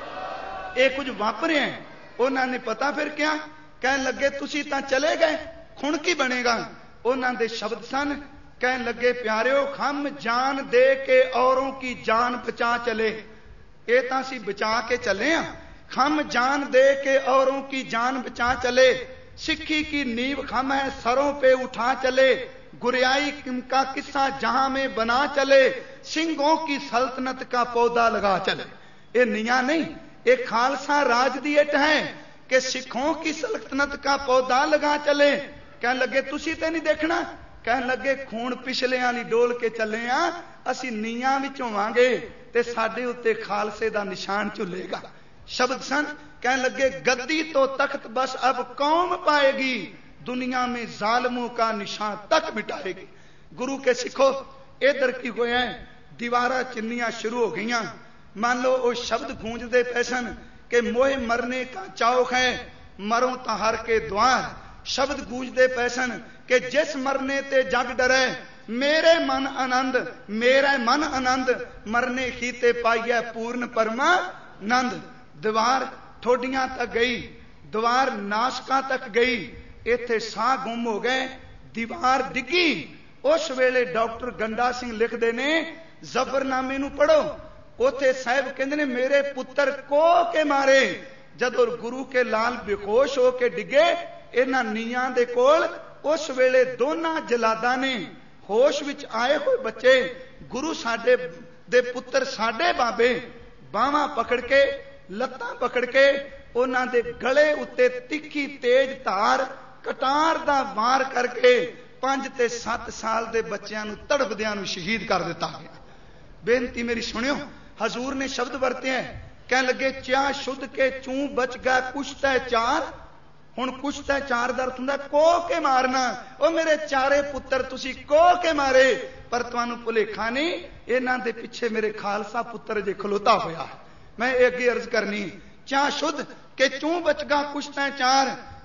Speaker 1: ये कुछ वापरिया है। उन्होंने पता फिर क्या कहन लगे, तुसी तां चले गए, खुण की बनेगा। उन्होंने दे शब्द सन, कहन लगे प्यारिओ हम जान दे के औरों की जान बचा चले। ये तां असीं बचा के चले आ, हम जान दे के औरों की जान बचा चले। सिक्खी की नींव हम है सरों पे उठा चले, गुरियाई का किस्सा जहां में बना चले, सिंहों की सल्तनत का पौधा लगा चले। ये निया नहीं, ये खालसा राज दी एट है कि सिखों की सल्तनत का पौधा लगा चले। कहने लगे तुसी ते नहीं देखना, कहने लगे खून पिछले वाली डोल के चले आ, असी नीयां विच होवांगे ते साडे उत्ते खालसे दा निशान झुलेगा। शब्द सन, कहने लगे गद्दी तो तख्त बस अब कौम पाएगी, दुनिया में जालिमों का निशान तक मिटाएगी। गुरु के सिखो इधर की होया है, दीवारा चिन्नियां शुरू हो गई। मान लो वो शब्द गूंजते पैसन के मोहे मरने का चौक है, मरो तहर के द्वार। शब्द गूंजते पैसन के जिस मरने ते जग डरे, मेरे मन आनंद मेरा मन आनंद, मरने ही ते पाइया पूर्ण परमानंद। दीवार ठोडियां तक गई, दीवार नाशका तक गई, इत्थे साह गुम हो गए, दीवार डिगी। उस वेले डॉक्टर गंडा सिंह लिखते ने, जबरनामे नू पढ़ो, उथे साहब कहते ने मेरे पुत्र को के मारे। जदों गुरु के लाल बेहोश हो के डिगे इन्हां नीयां दे कोल, उस वेले दोनों जलादा ने होश विच आए हुए बच्चे, गुरु साडे दे पुत्र साडे बाबे, बावां पकड़ के लत्तां पकड़ के उन्हां दे गले उत्ते तिखी तेज धार कटार दा वार करके पांच ते सत्त साल दे बच्चों नूं तड़पदियां नूं शहीद कर दिता गया। बेनती मेरी सुनियो, हजूर ने शब्द वरते हैं, कहने लगे चा शुद्ध के चूं बच गया कुछ तै चार। हुण कुछ तै चार दर्द हुंदा को के मारना, ओ मेरे चारे पुत्र तुसी को के मारे, पर तुहानूं भुलेखा नहीं इन्हां दे पिछे मेरे खालसा पुत्र जे खलोता होया। मैं अगे अर्ज करनी, चा शुद्ध के चूं बच गया कुछ तै चार,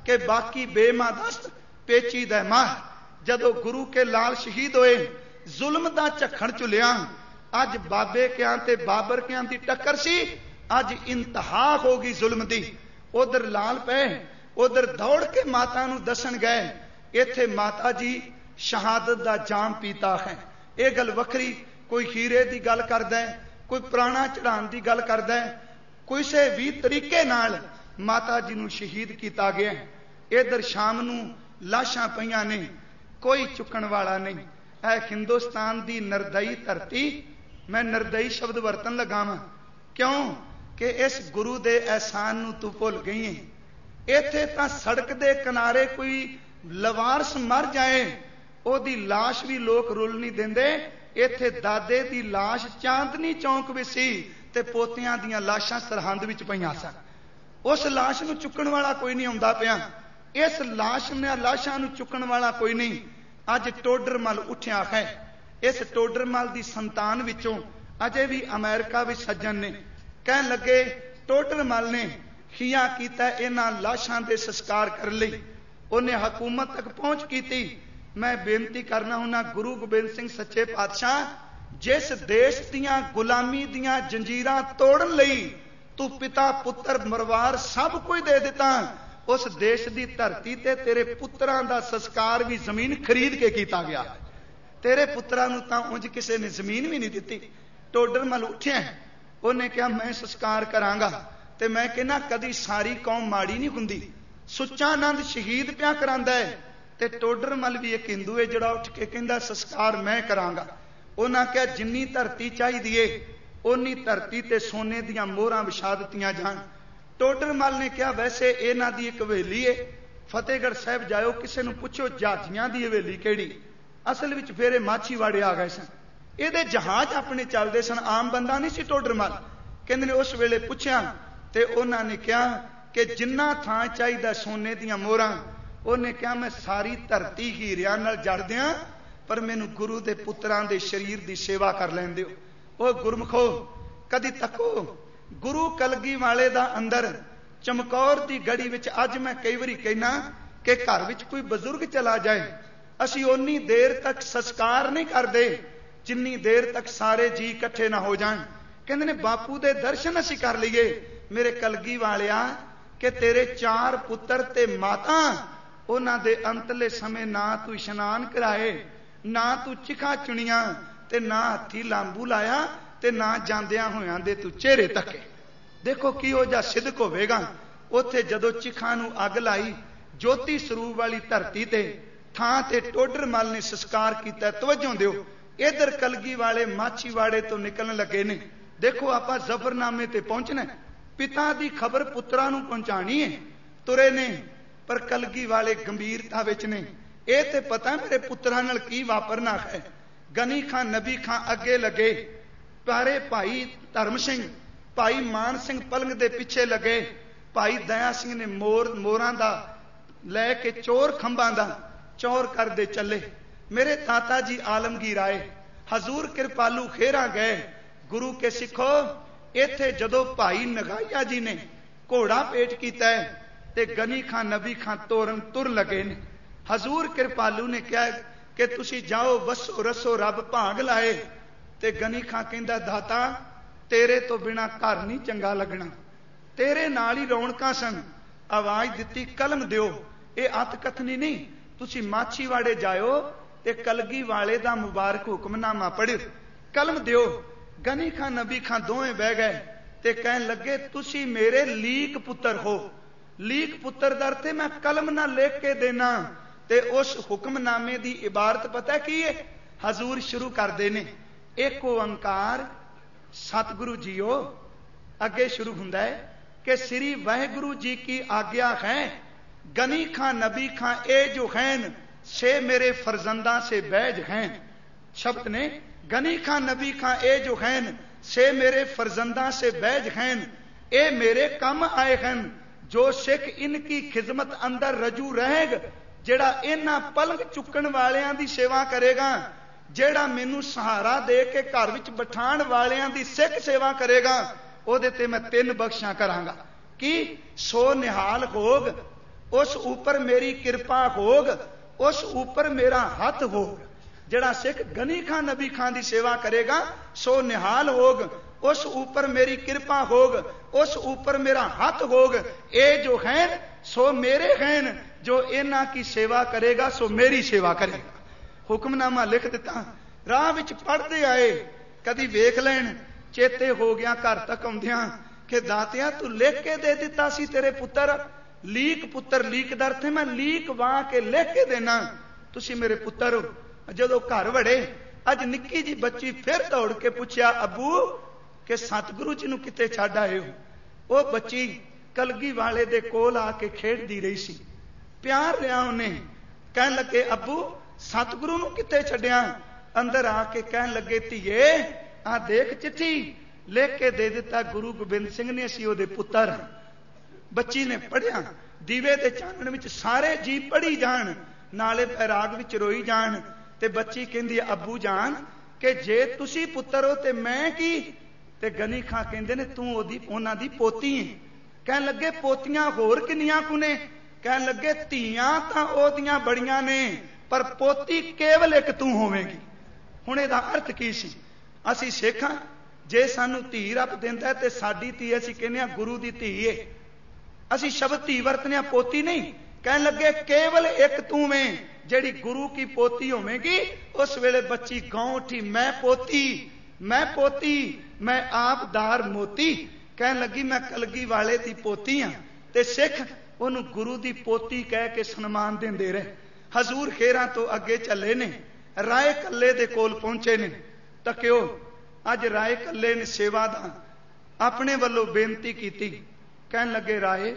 Speaker 1: कि बाकी बेमादस्त पेचीदा माह। जदों गुरु के लाल शहीद होए, जुल्म दा झखड़ चुलिया। अज बाबे क्या ते बाबर क्या दी टक्कर सी, अज इंतहा हो गई जुल्म दी। उधर लाल पे, उधर दौड़ के माता नूं दसन गए, इत्थे माता जी शहादत दा जाम पीता है। यह गल वखरी, कोई हीरे की गल करदा है, कोई पुराना चढ़ाण की गल करदा है, किसी भी तरीके नाल माता जी नूं शहीद किया गया। इधर शाम नूं लाशां पईयां ने, कोई चुकण वाला नहीं। ऐ हिंदुस्तान की नरदई धरती, मैं नरदई शब्द वरतन लगा वां क्यों कि इस गुरु के एहसान नूं तू भुल गई है। इत्थे तां सड़क के किनारे कोई लवारस मर जाए, ओदी लाश भी लोग रुल नहीं देंदे। इत्थे दादे दी लाश चांदनी चौंक विच सी ते पोतियां दियां लाशां सरहंद विच पईयां सन। उस लाश नूं चुकण वाला कोई नहीं आउंदा पिया। इस लाश ने लाशां नूं चुकण वाला कोई नहीं। अज टोडरमल उठिया है। इस टोडरमल की संतान विचों अजे भी अमेरिका विच सज्जन ने कहन लगे, टोडरमल ने खिया कीता इन्हां लाशां दे संस्कार कर लई। उन्हें हुकूमत तक पहुंच की। मैं बेनती करना हुना, गुरु गोबिंद सिंह सच्चे पातशाह, जिस देश दियां गुलामी दियां जंजीरां तोड़न लई तू पिता पुत्र मरवार सब कुछ दे दिता, उस देश की धरती ते तेरे पुत्रां दा संस्कार भी जमीन खरीद के किया गया। तेरे पुत्रां नूं तां उंज किसी ने जमीन भी नहीं दी। टोडरमल उठिया, उन्हें कहा मैं संस्कार करांगा। ते मैं कहना कदी सारी कौम माड़ी नहीं हुंदी। सुच्चा आनंद शहीद पिया करांदा है, ते टोडरमल भी एक हिंदू है जिहड़ा उठ के कहंदा संस्कार मैं करांगा। उन्हां कहा जिन्नी धरती चाहिदी है उन्नी धरती ते सोने दियां मोहरां विछा दित्तियां जाण। टोडरमल ने कहा वैसे इन्हां दी एक हवेली है, फतेहगढ़ साहब जाओ, किसी नूं पुछो जहाजियां दी हवेली किहड़ी। असल विच फेरे माछीवाड़े आ गए सन, इहदे जहाज अपने चलदे सन, आम बंदा नहीं सी टोडरमल। कहंदे ने उस वेले पुछया ते उन्हां ने कहा कि जिन्ना थां चाहिदा सोने दियां मोहरां। उन्हें कहा मैं सारी धरती हीरियां नाल जड़ दियां, पर मैनूं गुरु दे पुत्रां दे शरीर दी सेवा कर लैण दिओ। ओ गुरमुखो कदी तको गुरु कलगी वाले दा अंदर चमकौर दी गड़ी विच अज मैं कई वारी कहना कि घर विच कोई बजुर्ग चला जाए, असीं उन्नी देर तक संस्कार नहीं करदे जिन्नी देर तक सारे जी इकट्ठे ना हो जाण। कहंदे ने बापू दे दर्शन असीं कर लईए। मेरे कलगी वालिया कि तेरे चार पुत्र ते माता, उन्हां दे अंतले समय ना तू इशनान कराए, ना तू चिखा चुनिया, ते ना हथी लांबू लाया, ते ना जांदियां होयां दे तू चेहरे तके। देखो किहो जिहा सिदक होवेगा। उत्थे जदों चिखा नूं अग लाई, ज्योति स्वरूप वाली धरती ते थां ते टोडरमल ने संस्कार किया। तवज्जो दिओ, इधर कलगी वाले माछीवाड़े तो निकलण लगे ने। देखो आपां जफरनामे ते पहुंचना, पिता की खबर पुत्रां नूं पहुंचानी है। तुरे ने पर कलगी वाले गंभीरता विच ने। यह ते पता मेरे पुत्रां नाल की वापरना है। गनी खां नबी खां अगे लगे, प्यारे भाई धर्म सिंह भाई मान सिंह पलंग दे पिछे लगे, भाई दया सिंह ने मोर मोरां दा लैके चोर खंभां दा चौर करदे चले। मेरे ताता जी आलमगीर आए, हजूर कृपालू खेरा गए। गुरु के सिखो इत्थे जदों भाई नगाइया जी ने घोड़ा पेट किया है ते गनी खां नबी खां तोरन तुर लगे ने। हजूर कृपालू ने कहा कि तुसी जाओ वसो रसो रब भाग लाए। ते गनी खां कहंदा दाता तेरे तो बिना घर नहीं चंगा लगना, तेरे नाल ही रौनकां सन। आवाज दिती कलम दिओ। ये अत कथनी नहीं, तुसी माछीवाड़े जाओ ते कलगी वाले दा मुबारक हुक्मनामा पढ़ियो, कलम दिओ। गनी खां नबी खां दोवें बह गए ते कहन लगे तुसी मेरे लीक पुत्र हो। लीक पुत्र दा अर्थ मैं कलम ना लिख के देना। ते उस हुक्मनामे दी इबारत पता की है? हजूर शुरू करदे ने एक ओंकार सतगुरु जीओ। अगे शुरू हुंदा है कि श्री वाहिगुरु जी की आज्ञा है, गनी खां नबी खां ए जो हैं से मेरे फरजंदा से बैज हैं। शब्द ने गनी खां नबी खां ए जो हैं से मेरे फरजंदा से बैज हैं। ए मेरे कम आए हैं जो सिख इनकी खिदमत अंदर रजू रहेग। जेड़ा इन्हां पलंग चुकण वालियां दी सेवा करेगा, जेड़ा मैनू सहारा दे के घर विच बिठाण वालियां दी सिख सेवा करेगा, ओदे ते मैं तीन बख्शां करांगा। कि सो निहाल होग उस ऊपर मेरी कृपा होग, उस ऊपर मेरा हथ होग। जिहड़ा सिख गनी खां नबी खां की सेवा करेगा सो निहाल होग, उस ऊपर मेरी कृपा होग, उस ऊपर मेरा हथ होग। ये जो हैं सो मेरे हैं, जो इन्हां की सेवा करेगा सो मेरी सेवा करेगा। हुक्मनामा लिख दिता। राह विच पढ़ते आए, कदी वेख लैन, चेते हो गया घर तक आउंदियां कि दातिया तू लिख के दे दिता सी तेरे पुत्र, लीक पुत्र लीकदार थे, मैं लीक वाह के लिख के देना, तुसी मेरे पुत्र हो। जदों घर वड़े अज निक्की जी बच्ची फिर दौड़ के पूछया अबू कि सतगुरु जी नूं किते छड्ड आए हो। वो बच्ची कलगी वाले दे कोल आके खेडदी रही सी, प्यार लिया उन्हें, कहन लगे अबू सतगुरु नूं किते छड्डिया। अंदर आके कहन लगे धीए आ देख चिट्ठी लिख के दे दिता गुरु गोबिंद सिंह ने, असीं ओहदे पुत्तर। बच्ची ने पढ़िया, दीवे दे चानण विच सारे जी पढ़ी जान, नाले बैराग विच रोई जान। ते बच्ची कहंदी अबू जान कि जे तुसी पुत्तर हो ते मैं की। ते गनी खां कहंदे ने तू ओदी उन्हां दी पोती है। कहन लगे पोतियां होर किन्नियां कु ने? कहन लगे धीआं तां ओदियां बड़ियां ने, पर पोती केवल एक तू होवेगी। हुण इहदा अर्थ की सी? असीं सिख हां, जे सानू धी रब दिंदा ते साडी धी असीं कहने आ गुरु दी धी है, असीं शब्द धी वरतने पोती नहीं। कहन लगे केवल एक तू में जेड़ी गुरु की पोती होवेगी। उस वेले बच्ची गांव उठी, मैं पोती, मैं पोती, मैं आप दार मोती। कहन लगी मैं कलगी वाले दी पोती हाँ। ते सिख उन्हों गुरु दी पोती कह के सन्मान देंदे रहे। हजूर खेरा तो अगे चले ने, राय कल्ले दे कोल पहुंचे ने। तक्यो अज राय कल्ले ने सेवा दा अपने वालों बेनती की। कहन लगे राय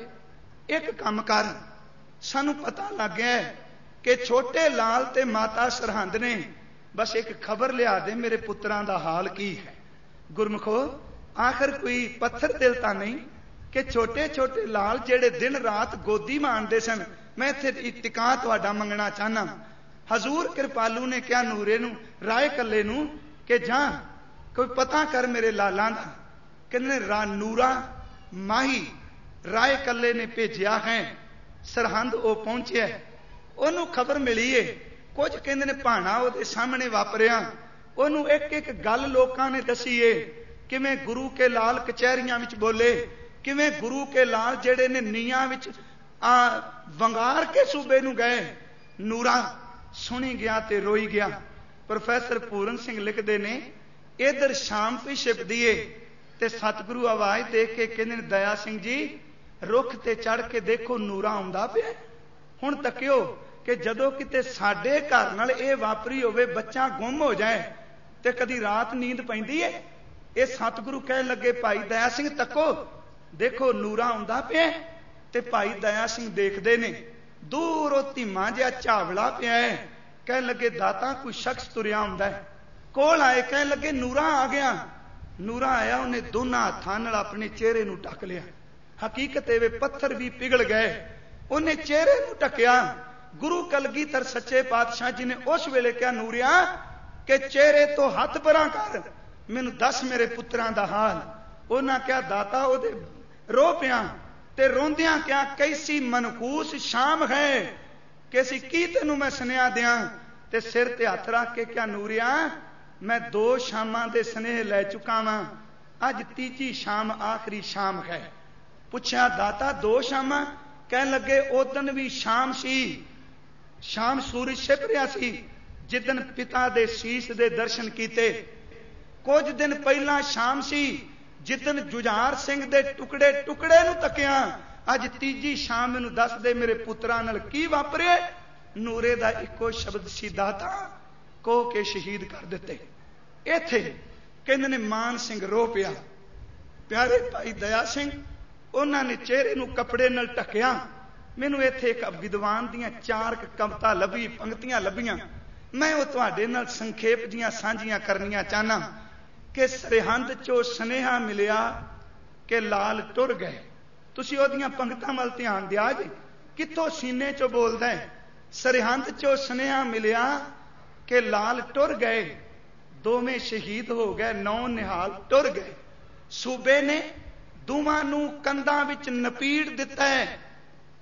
Speaker 1: एक काम कर, सानू पता लग गया कि छोटे लाल ते माता सरहंद ने, बस एक खबर लिया दे मेरे पुत्रां दा हाल की है। गुरमुखो आखिर कोई पत्थर दिल तां नहीं कि छोटे छोटे लाल जेड़े दिन रात गोदी माणदे सन, मैं इत्थे इत्तिका तुहाडा मंगना चाहना। हजूर कृपालू ने क्या नूरे नू राय कल्ले नू कि जा कोई पता कर मेरे लालां दा। कहंदे रा नूरा माही राय कल्ले ने भेजिया है, सरहंद वो पहुंचे, ओनू खबर मिली है। कुछ कहंदे ने भाणा ओहदे सामने वापरिया, ओनू एक एक गल लोकां ने दसी है। किवें गुरु के लाल कचहरियां विच बोले, किवें गुरु के लाल जेड़े ने नीयां विच आ वंगार के सूबे नू गए। नूरा सुनी गया ते रोई गया। प्रोफैसर पूरन सिंह लिखते ने इधर शाम पी छिपदी है ते सतगुरु आवाज दे के कहंदे ने दया सिंह जी रुख ते चढ़ के देखो नूरा आउंदा पिया। हुण तकियो कि जदों किते साडे घर नाल इह वापरी होवे, बच्चा गुम हो जाए ते कदी रात नींद पैंदी है। ये सतगुरु कह लगे भाई दया सिंह तको देखो नूरा आउंदा पिया। ते भाई दया सिंह देखदे ने, दूरों धीमा जिहा झावला पिया है। कह लगे दाता कोई शख्स तुरिया आउंदा है। कोल आए कह लगे नूरा आ गया। नूरा आया, उन्हें दोनों हाथां नाल अपने चेहरे नूं ढक लिया। हकीकत वे पत्थर भी पिघल गए। उन्हें चेहरे नूं ढकिया। गुरु कलगीधर सच्चे पातशाह जी ने उस वेले क्या नूरिया कि चेहरे तो हथ परां कर, मैनूं दस मेरे पुत्रां दा हाल। उन्हां क्या दाता ओदे रो पिया ते रोंदियां क्या कैसी मनकूस शाम है कि असीं की तैनूं मैं सुनेहा दियां। ते सिर ते हथ रख के क्या नूरिया मैं दो शामां दे स्नेह लै चुका वां, अज तीजी शाम आखिरी शाम है। पुछया दाता दो शामां? कह लगे उदन भी शाम सी, शाम सूरज छिप रहा सी जिदन पिता दे शीश दे दर्शन कीते। कुछ दिन पहला शाम सी जिदन जुझार सिंह दे टुकड़े टुकड़े नूं तकिया। अज तीजी शाम मैनूं दस दे मेरे पुत्रां नाल की वापरे। नूरे दा इको शब्द सी दाता को के शहीद कर दिते। इत्थे कहंदे ने मान सिंह रो पिया। प्यारे भाई दया सिंह उन्होंने चेहरे नूं कपड़े नाल ढकिया। मैनूं इत्थे एक विद्वान दियां चार कविता लभी पंक्तियां लभियां, मैं वो तुहाडे नाल संखेप दियां सांझियां करनियां चाहना कि सरहंद चो सुनेहा मिलिया कि लाल टुर गए। तुसीं ओहदियां पंक्तां वल ध्यान दिया जी, कित्थों सीने चो बोलदा है। सरहंद चो सुनेहा मिलिया कि लाल टुर गए, दोवें शहीद हो गए, नौ निहाल टुर गए। सूबे ने दोवां नूं कंधां विच नपीड़ दिता है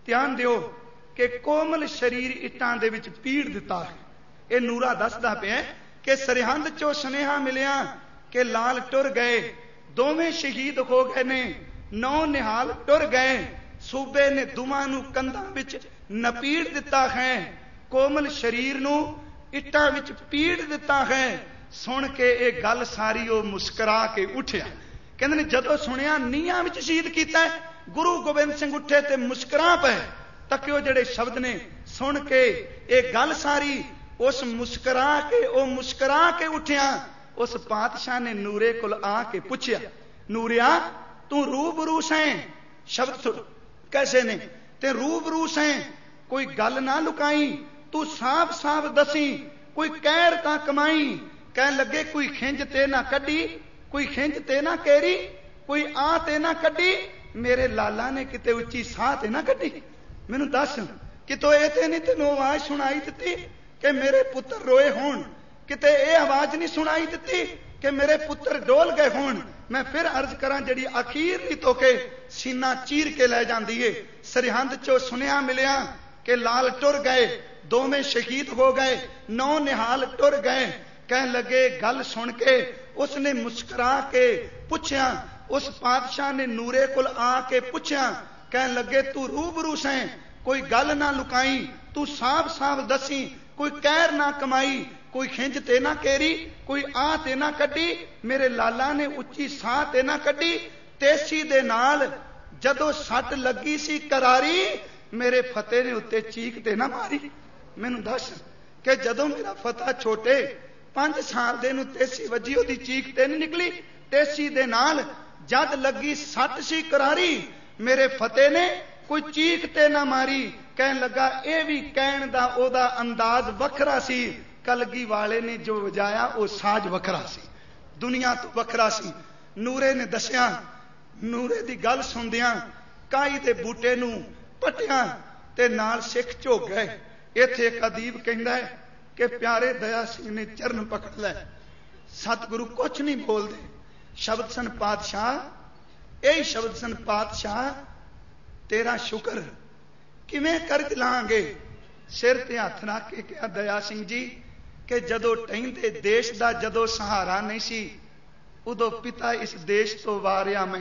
Speaker 1: ध्यान दिओ कि कोमल शरीर इट्टां दे विच पीड़ दिता है। ये नूरा दसदा पिया कि सरहंद चो सुनेहा मिलिया कि लाल टुर गए, दोवें शहीद हो गए ने, नौ निहाल टुर गए, सूबे ने दुमा नू कंधां विच नपीड़ दिता है, कोमल शरीर नू इट्टां विच पीड़ दिता है। सुन के ये गल सारी वो मुस्करा के उठिया। कहंदे ने जदों सुनिया नीहां विच शहीद कीता है, गुरु गोबिंद सिंह उठे ते मुस्करा पे। तकियो जिहड़े शब्द ने सुन के ये गल सारी, उस मुस्करा के ओ मुस्करा के उठिया। उस पातशाह ने नूरे कोल आके पूछया, नूरिया तू रूबरू सैं? शब्द सुन कैसे ने, ते रूबरू सैं, कोई गल ना लुकाई, तू साफ साफ दसी, कोई कहर तां कमाई। कह लगे कोई खिंज ते ना कड्डी, कोई खिंज ते ना केरी, कोई आ ते ना कड्डी, मेरे लाला ने किते उच्ची साह ते ना कड्डी। मैनू दस कितों ये ते नहीं तेनों आवाज सुनाई दिती कि मेरे पुत्र रोए होण? किते ये आवाज नहीं सुनाई दिती कि मेरे पुत्र डोल गए होण? मैं फिर अर्ज करा जिहड़ी अखीरली तो के सीना चीर के लै जांदी है। सरहंद चो सुनिया मिलिया कि लाल टुर गए, दोवें शहीद हो गए, नौ निहाल टुर गए। कह लगे गल सुन के उसने मुस्कुरा के पूछया। उस पातशाह ने नूरे कोल आके पूछया, कह लगे तू रूबरू सैं, कोई गल ना लुकाई, तू साफ साफ दसी, कोई कहर ना कमाई, कोई खिंज ते ना केरी, कोई आ ते ना कड्डी, मेरे लाला ने उच्ची साह ते ना कड्डी। तेसी दे नाल जदों सट लगी सी करारी, मेरे फतेह ने उत्ते चीक ते ना मारी। मैनू दस कि जदों मेरा फतेह छोटे पांच साल दे नू तेसी वजी, ओदी चीक ते नहीं निकली। तेसी दे नाल जद लगी सट सी करारी, मेरे फतेह ने कोई चीक ते ना मारी। कह लगा ये भी कहण दा ओदा अंदाज वखरा सी, कलगी वाले ने जो वजाया वो साज वखरा सी, दुनिया तो वखरा सी। नूरे ने दसिया, नूरे दी गल सुनदियां काई दे बूटे नू पटिया ते नाल सिख झोक गए। इत्थे एक अदीब कहंदा है कि प्यारे दया सिंह ने चरण पकड़ लै, सतगुरु कुछ नहीं बोलते। शब्द सन पातशाह, यही शब्द सन पातशाह तेरा शुक्र किवें कर लांगे। सिर ते हथ रख के कहा दया सिंह जी कि जदों टहिंदे देश दा जदों सहारा नहीं सी, उदों पिता इस देश तो वारिया मैं।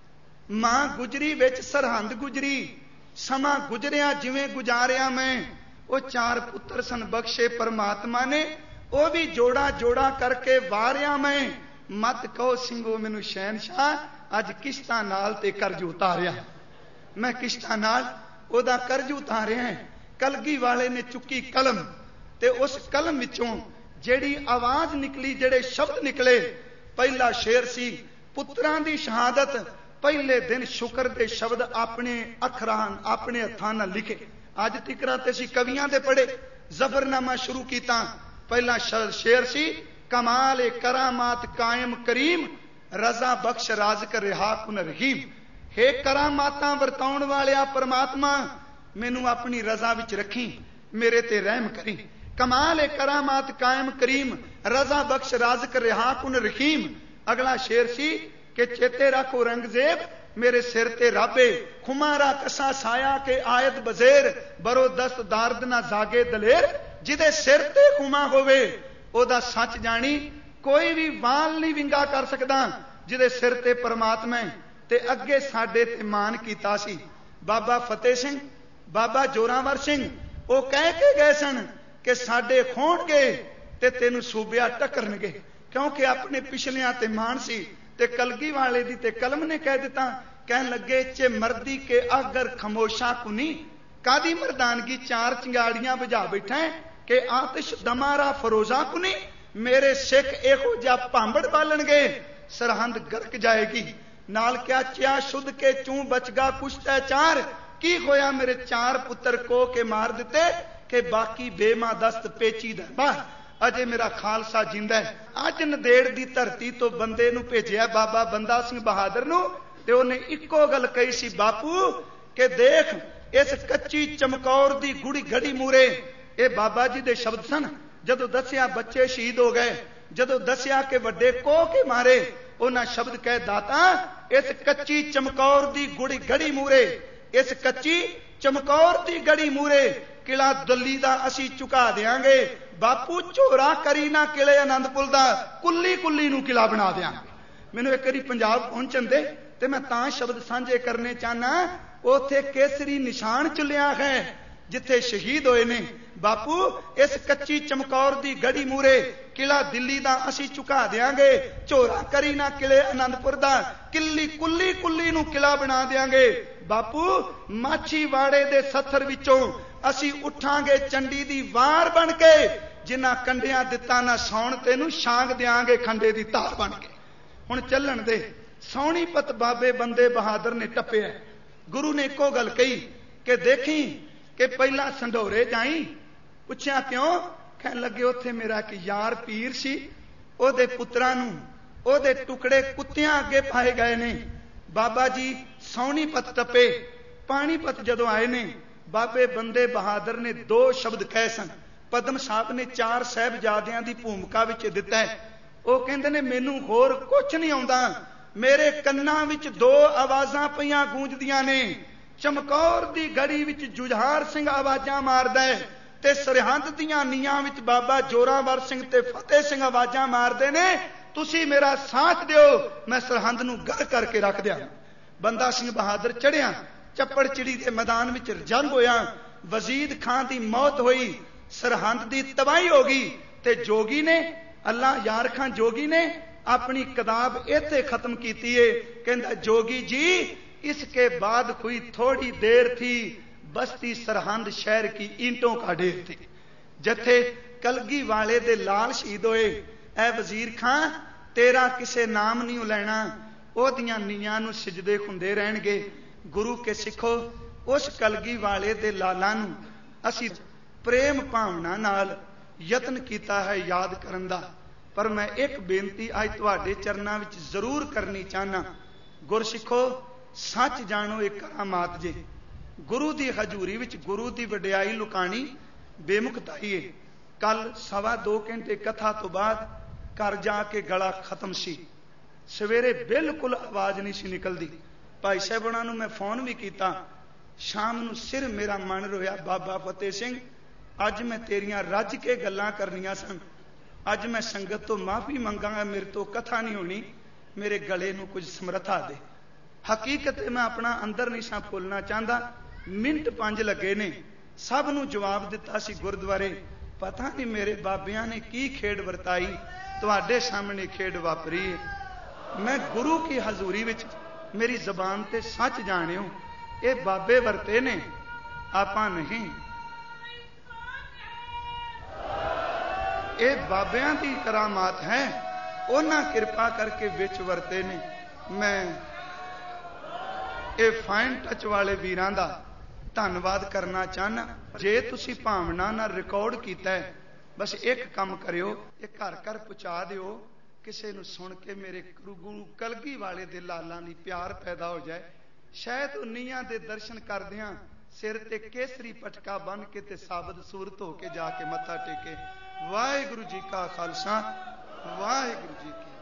Speaker 1: मां गुजरी विच सरहंद गुजरी, समा गुजरिया जिवें गुजारिया मैं। वो चार पुत्र सन बख्शे परमात्मा ने, वो भी जोड़ा जोड़ा करके वारिया मैं। मत कहो सिंघो मैनू शहनशाह, अज किश्तां नाल ते कर्ज उतारिया। मैं किश्तां नाल ओदा कर्ज उतारिया है। कलगी वाले ने चुकी कलम ते उस कलम विचों जेड़ी आवाज निकली, जेड़े शब्द निकले, पहला शेर सी पुत्रां दी शहादत। पहले दिन शुक्र दे शब्द अपने अखरां अपने हत्थां नाल लिखे। अज तिकरा ते सी कवियां दे पढ़े, जफरनामा शुरू कीता। पहला शेर सी कमाल ए करामात कायम करीम, रजा बख्श राज़ रिहा कुन रहीम। हे करामातां वरताउण वालिया परमात्मा, मैनू अपनी रजा विच रखी, मेरे ते रहम करी। कमाल ए करामात कायम करीम, रजा बख्श राज़ रिहा कुन रहीम। अगला शेर सी कि चेते रखो रंगजेब, मेरे सिर ते राबे, खुमारा कसा साया के आयत बजेर, बरो दस्त दारद ना जागे दलेर। जिदे सिर ते खुमा होवे ओदा सच जानी, कोई भी वाल नहीं विंगा कर सकदा। जिदे सिर ते परमात्मा ते अगे साडे ते मान कीता सी बाबा फतेह सिंह, बाबा जोरावर सिंह। वो कह के गए सन कि साडे खोणगे ते तेनू सूबिया टकरनगे, क्योंकि अपने पिछलियां ते मान सी। ते कलगी वाले दी ते कलम ने कह दिता, कह लगे चे मर्दी के अगर खमोशा कुनी, कादी मर्दानगी चार चिंगाड़ियां बुझा बैठा है कि आतिश दमारा फरोजा कुनी। मेरे सिख एहो जा भांबड़ बालणगे, सरहंद गरक जाएगी। नाल क्या चिया शुद्ध के चू बचगा कुश्ता चार, की होया मेरे चार पुत्र को के मार दिते कि बाकी बेमा दस्त पेची दा बाहर। अजे मेरा खालसा जिंदा है। अज नदेड़ दी धरती तो बंदे नू भेजिया बाबा बंदा सिंह बहादुर नू, ते उन्हें इक्को गल कही सी बापू कि देख इस कच्ची चमकौर दी गुड़ी घड़ी मूरे। ये बाबा जी दे शब्द सन। जदों दसिया बच्चे शहीद हो गए, जदों दसिया कि वड्डे को के मारे, उन्हां शब्द कह दाता इस कच्ची चमकौर दी गुड़ी घड़ी मूरे, इस कच्ची चमकौर दी गड़ी मूरे किला दिल्ली दा असी चुका देंगे। बापू झोरा करी ना किले आनंदपुर दा कुल्ली कुल्ली नूं किला बना देंगे। मैनूं एक बारी पंजाब पहुंचण दे ते मैं तां शब्द सांझे करने चाहना। उत्थे केसरी निशान चुलिया है जिथे शहीद होए ने। बापू इस कच्ची चमकौर दी गड़ी मूरे किला दिल्ली दा असी चुका देंगे। झोरा करी ना किले आनंदपुर दा किल्ली कुल्ली कुल्ली नूं किला बना देंगे। बापू माछीवाड़े दे सत्थर विचों असी उठांगे चंडी दी वार बन के। जिन्ना कंडिया दिता ना सौण तेनू छांग देंगे खंडे दी तार बन के। हुण चलण दे सौणीपत बाबे बंदे बहादुर ने टप्पिया। गुरु ने इको गल कही कि देखी कि पहला संढोरे जाई। पुछया क्यों? कहन लगे उत्थे मेरा एक यार पीर सी, ओदे पुत्रां नूं ओदे टुकड़े कुत्तियां अगे पाए गए ने। बाबा जी सौणीपत टप्पे, पाणीपत जदों आए ने बाबे बंदे बहादुर ने दो शब्द कहे सन। पद्म साहब ने चार साहिबजादियां दी भूमिका विच दिता है। वो कहंदे ने मैनूं होर कुछ नहीं आउंदा, मेरे कन्नां विच दो आवाज़ां पईयां गूंजदियां ने। चमकौर दी गड़ी विच जुझार सिंह आवाज़ां मारदा है ते सरहंद दियां नीआं विच बाबा जोरावर सिंह ते फतेह सिंह आवाज़ां मारदे ने। तुसी मेरा साथ दिओ, मैं सरहंद नूं गर करके रख दियां। बंदा सिंह बहादुर चढ़िया, चप्पड़ चिड़ी के मैदान में जंग होया। वजीद खान की मौत हुई, सरहंद की तबाही हो गई। ते जोगी ने अल्लाह यार खान जोगी ने अपनी किताब इत्थे खत्म की है। कहंदा जोगी जी इसके बाद कोई थोड़ी देर थी, बस्ती सरहंद शहर की ईंटों का ढेर थी। जथे कलगी वाले दे लाल शहीद होए। ऐ वजीर खां तेरा किसे नाम नहीं लैना, ओदियां नीआं नूं सिजदे हुंदे रहणगे। गुरु के सिखो उस कलगी वाले दे लालां नूं असी प्रेम भावना नाल यतन कीता है याद करन दा। पर मैं एक बेनती अज तुहाडे चरनां विच जरूर करनी चाहना। गुरसिखो सच जानो एक करामात जे। गुरु की हजूरी विच गुरु की वडियाई लुकानी बेमुखताई है। कल सवा दो घंटे कथा तो बाद घर जाके गला खत्म सी। सवेरे बिल्कुल आवाज़ नहीं सी निकलती। भाई साहबां नूं मैं फोन भी किया, शाम नूं सिर मेरा मन रोया, बाबा फतेह सिंह अज मैं तेरियां रज के गल्लां करनियां सन, अज मैं संगत तो माफ़ी मंगांगा, मेरे तो कथा नहीं होनी, मेरे गले नूं कुछ समर्था दे। हकीकत मैं अपना अंदर नहीं सा फुलना चाहता। मिनट पंज लगे ने, सब नूं जवाब दिता सी गुरुद्वारे। पता नहीं मेरे बाबियां ने की खेड वरताई, तुहाडे सामने खेड वापरी है। मैं गुरु की हजूरी विच मेरी जबान ते सच जानियो, ये बाबे वरते ने, आपां नहीं। ये बाबियां दी करामात है, उन्हां किरपा करके विच वरते ने। मैं ये फाइन टच वाले वीरां दा धन्नवाद करना चाहना। जे तुसी भावना नाल रिकॉर्ड कीता है, बस एक काम करियो, एक घर घर पहुंचा दिओ, किसी नूं सुन के मेरे गुरु कलगी वाले दे लालां दी प्यार पैदा हो जाए। शायद नीआं दे दर्शन करदियां सिर ते केसरी पटका बन के ते साबत सूरत हो के जाके मत्था टेके। वाहिगुरू जी का खालसा, वाहिगुरू जी की